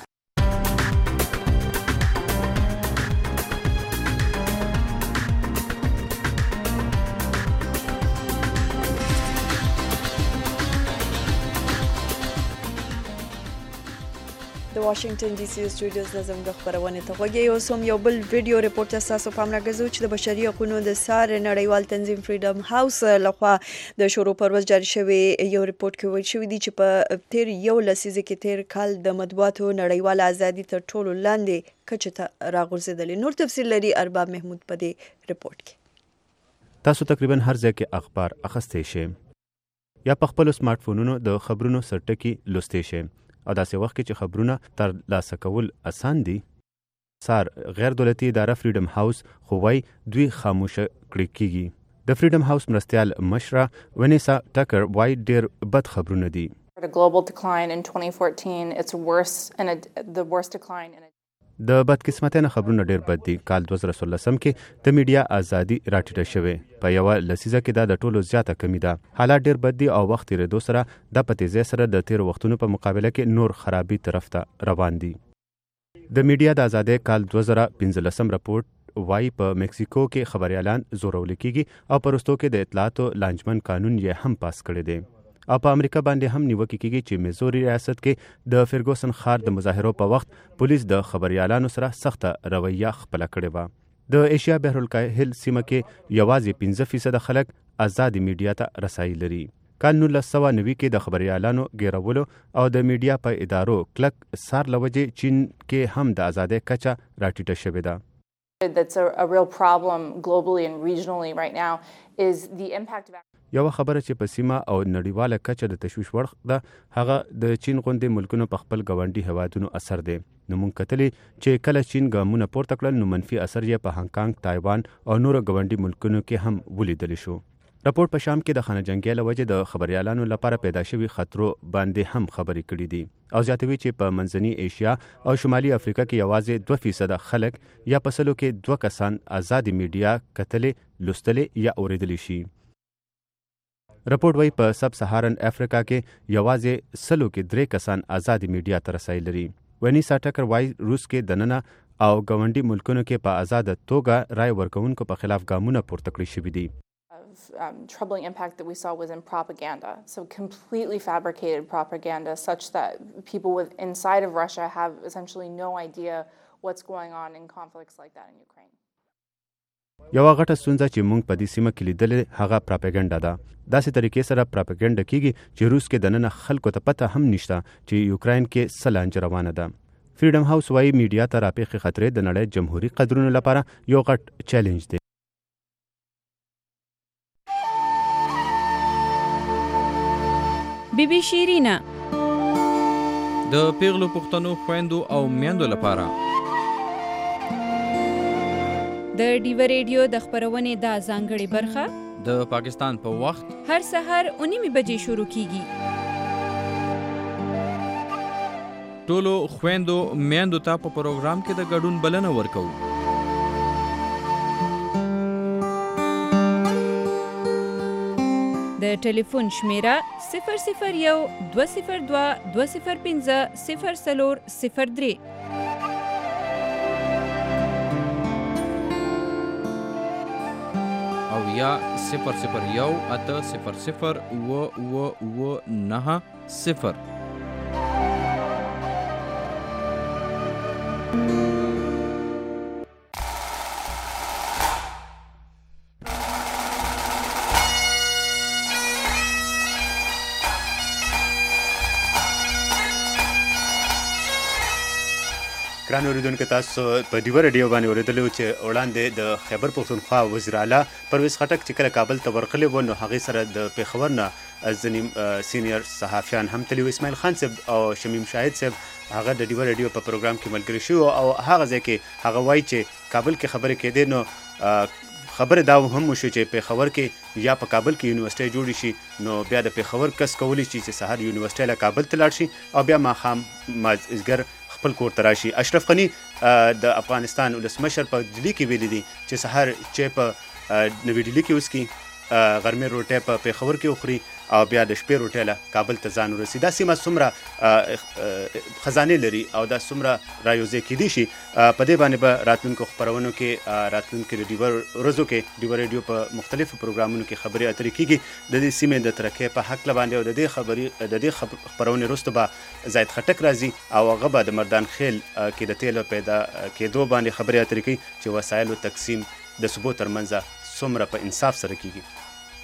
د واشنگټن ډي سي سټوډیوز نظم د خبرونه ته غوږی. اوس هم یو بل ویډیو ریپورت تاسو پام راګرځو چې د بشري حقوقو د سار نړیوال تنظیم فریډم هاوس لخوا د شروع پر ورځ جاری شوی یو ریپورت کې ویل شوی دی چې په تیر یو لسیزه کې تیر کال د مطبوعاتو نړیوال ازادي تر ټولو لاندې کچه ته راغورځېدلې. نور تفصیل لري ارباب محمود په دې ریپورت کې. تاسو تقریبا هر ځای کې اخبار اخستې شئ یا په خپل سمارټ فونونو د خبرونو سرټکی لوستې شئ او داسې وخت کې چې خبرونه تر لاسه کول اسان دي. سار غیر دولتي اداره فریډم هاوس خو وایي دوی خاموشه کړي کیږي. د فریډم هاوس مرستیال مشره ونیسا ټکر وایي ډیر بد خبرونه دي. A global decline in twenty fourteen, it's worse and a, the worst decline in a د بدقسمتۍ نه خبرونه ډیر بد دي. کال دوه زره څلورلسم کې د میډیا ازادي راټیټه شوې. په یوه لسیزه کې دا د ټولو زیاته کمی ده. حالات ډیر بد دي او وخت تېرېدو سره دا په تیزۍ سره د تیرو وختونو په مقابله کې نور خرابي طرف ته روان دي. د میډیا د ازادۍ کال دوه زره پنځلسم راپورټ وایي په مکسیکو کې خبریالان زورول کېږي او په وروستو کې د اطلاعاتو لانجمن قانون یې هم پاس کړی دی. او په امریکا باندې هم نیوکه کیږي چې میزوري ریاست کې د فرګوسن ښار د مظاهرو په وخت پولیس د خبريالانو سره سخته رویه خپله کړې وه. د ایشیا بحرالکاهل سیمه کې یوازې پنځه فیصده خلک آزاد میډیا ته رسایي لري. کال نولس سوه نوي کې د خبريالانو ګیرولو او د میډیا په ادارو کلک سار لوجې چین کې هم د ازادۍ کچه راټیټه شوې ده. That's a, a real problem globally and regionally right now is the impact of یو خبره چې په سیمه او نړیواله کچه د تشویش وړ ده هغه د چین غوندې ملکونو په خپل ګاونډي هیوادونو اثر دی. نو مونږ کتلې چې کله چین ګامونه پورته کړل نو منفي اثر یې په هانګ کانګ، تایوان او نورو ګاونډي ملکونو کې هم ولیدل شو. راپور په شام کې د خانه جنګي له وجې د خبريالانو لپاره پیدا شوي خطرو باندې هم خبرې کړي دي او زیاتوي چې په منځني ایشیا او شمالي افریقا کې یوازې دوه فیصده خلک یا په سلو کې دوه کسان آزادې میډیا کتلې، لوستلې یا اوریدلی شي. راپور وایي په سب سهارن افریقا کې یوازې سلو کې درې کسان آزادې میډیا ته رسایي لري. ونیسا ټکر وایي روس کې دننه او ګاونډي ملکونو کې په آزاده توګه رای ورکوونکو په خلاف ګامونه پورته کړي شوي دي. Um, troubling impact that we saw was in propaganda. So completely fabricated propaganda such that people with inside of Russia have essentially no idea what's going on in conflicts like that in Ukraine. یوه غټه ستونزه چې موږ په دې سیمه کې لیدلې هغه پراپاګاندا ده. داسې طریقې سره پراپاګاندا کیږي چې روس کې دننه خلکو ته پته هم نشته چې یوکراین کې څه لانجه روانه ده. فریډم هاوس وایي میډیا ته راپېښې خطرې د نړۍ جمهوري قدرونو لپاره یو غټ چیلنج دی. بی بی شیرینا د پیغلو پښتنو خويندو او میندو لپاره د ډیو ریډیو د خبرونې د ځانګړي برخه د پاکستان په پا وخت هر سحر اونیمه بجې شروع کیږي. ټولو خويندو میندو ته په پروګرام کې د ګډون بلنه ورکو. د ټلیفون شمیره صفر صفر یو دوه صفر دوه دوه صفر پنځه صفر څلور صفر درې او یا صفر صفر یو اته صفر صفر اوه اوه اوه نهه صفر. ګران اوریدونکو تاسو په ډیو ریډیو باندې اوریدلو چې وړاندې د خیبر پښتونخوا وزیر اعلی پرویز خټک چې کله کابل ته ورغلی و نو هغې سره د پېښور نه ځینې سینیر صحافیان هم تللي و. اسماعیل خان صاحب او شمیم شاهد صاحب هغه د ډیو ریډیو په پروګرام کې ملګري شوي او هغه ځای کې هغه وایي چې کابل کې خبرې کېدې نو خبره دا هم وشو چې پېښور کې یا په کابل کې یونیورسټۍ جوړې شي نو بیا د پېښور کس کولی شي چې سهار یونیورسټۍ له کابل ته لاړ شي او بیا ماښام مازدیګر خپل کور ته راشي. اشرف غني د افغانستان ولسمشر په ډیلي کې ویلي دي چې سهار چې په نوې ډیلي کې اوسکي غرمې روټۍ په پېښور کې وخوري او بیا د شپې روټۍ له کابل ته ځان ورسي. دا سیمه څومره خزانې لري او دا څومره رایوځای کیدی شي په دې باندې به راتلونکو خپرونو کې راتلونکو ډیو ورځو کې ډیو ریډیو په مختلفو پروګرامونو کې خبرې اترې کیږي. د دې سیمې د ترقۍ په حق باندې او د دې خبرې د دې خبرونې وروسته به زاید خټک راځي او هغه به د مردان خیل کې د تیلو پیدا کېدو باندې خبرې اترې کوي چې وسایلو تقسیم د صوبو ترمنځ څومره په انصاف سره کیږي.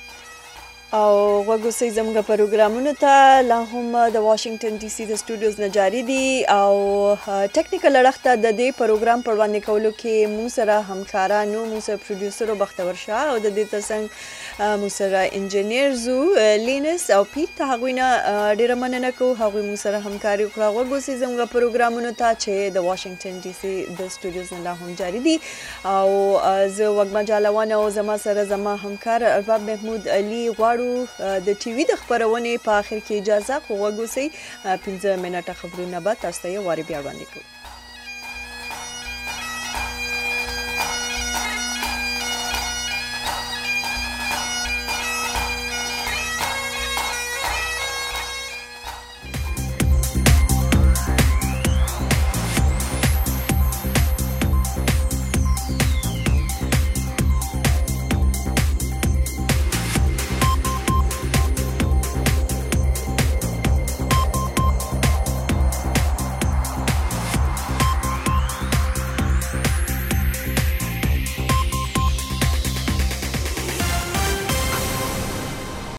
او غوږوسئ زموږ پروګرامونو ته لا هم د واشنگټن ډي سي د سټوډیوز نه جاري دي او ټیکنیکل اړخ ته د دې پروګرام پر وړاندې کولو کې موږ سره همکارانو موږ سره پروډیوسر بختور شاه او د دې ترڅنګ موږ سره انجینیر زو لینس او پیټ ته هغوی نه ډېره مننه کوو. هغوی موږ سره همکاري وکړه. غوږوسئ زموږ پروګرامونو ته چې د واشنگټن ډي سي د سټوډیوز نه لا هم جاري دي او زه وږمه جالوانه او زما سره زما همکار ارباب محمود علي غواړو د ټي وي د خبرونې په آخر کې اجازه خو وګورئ پنځه منټه خبرونه به تاسو ته یې واري بیا وړاندې کوو.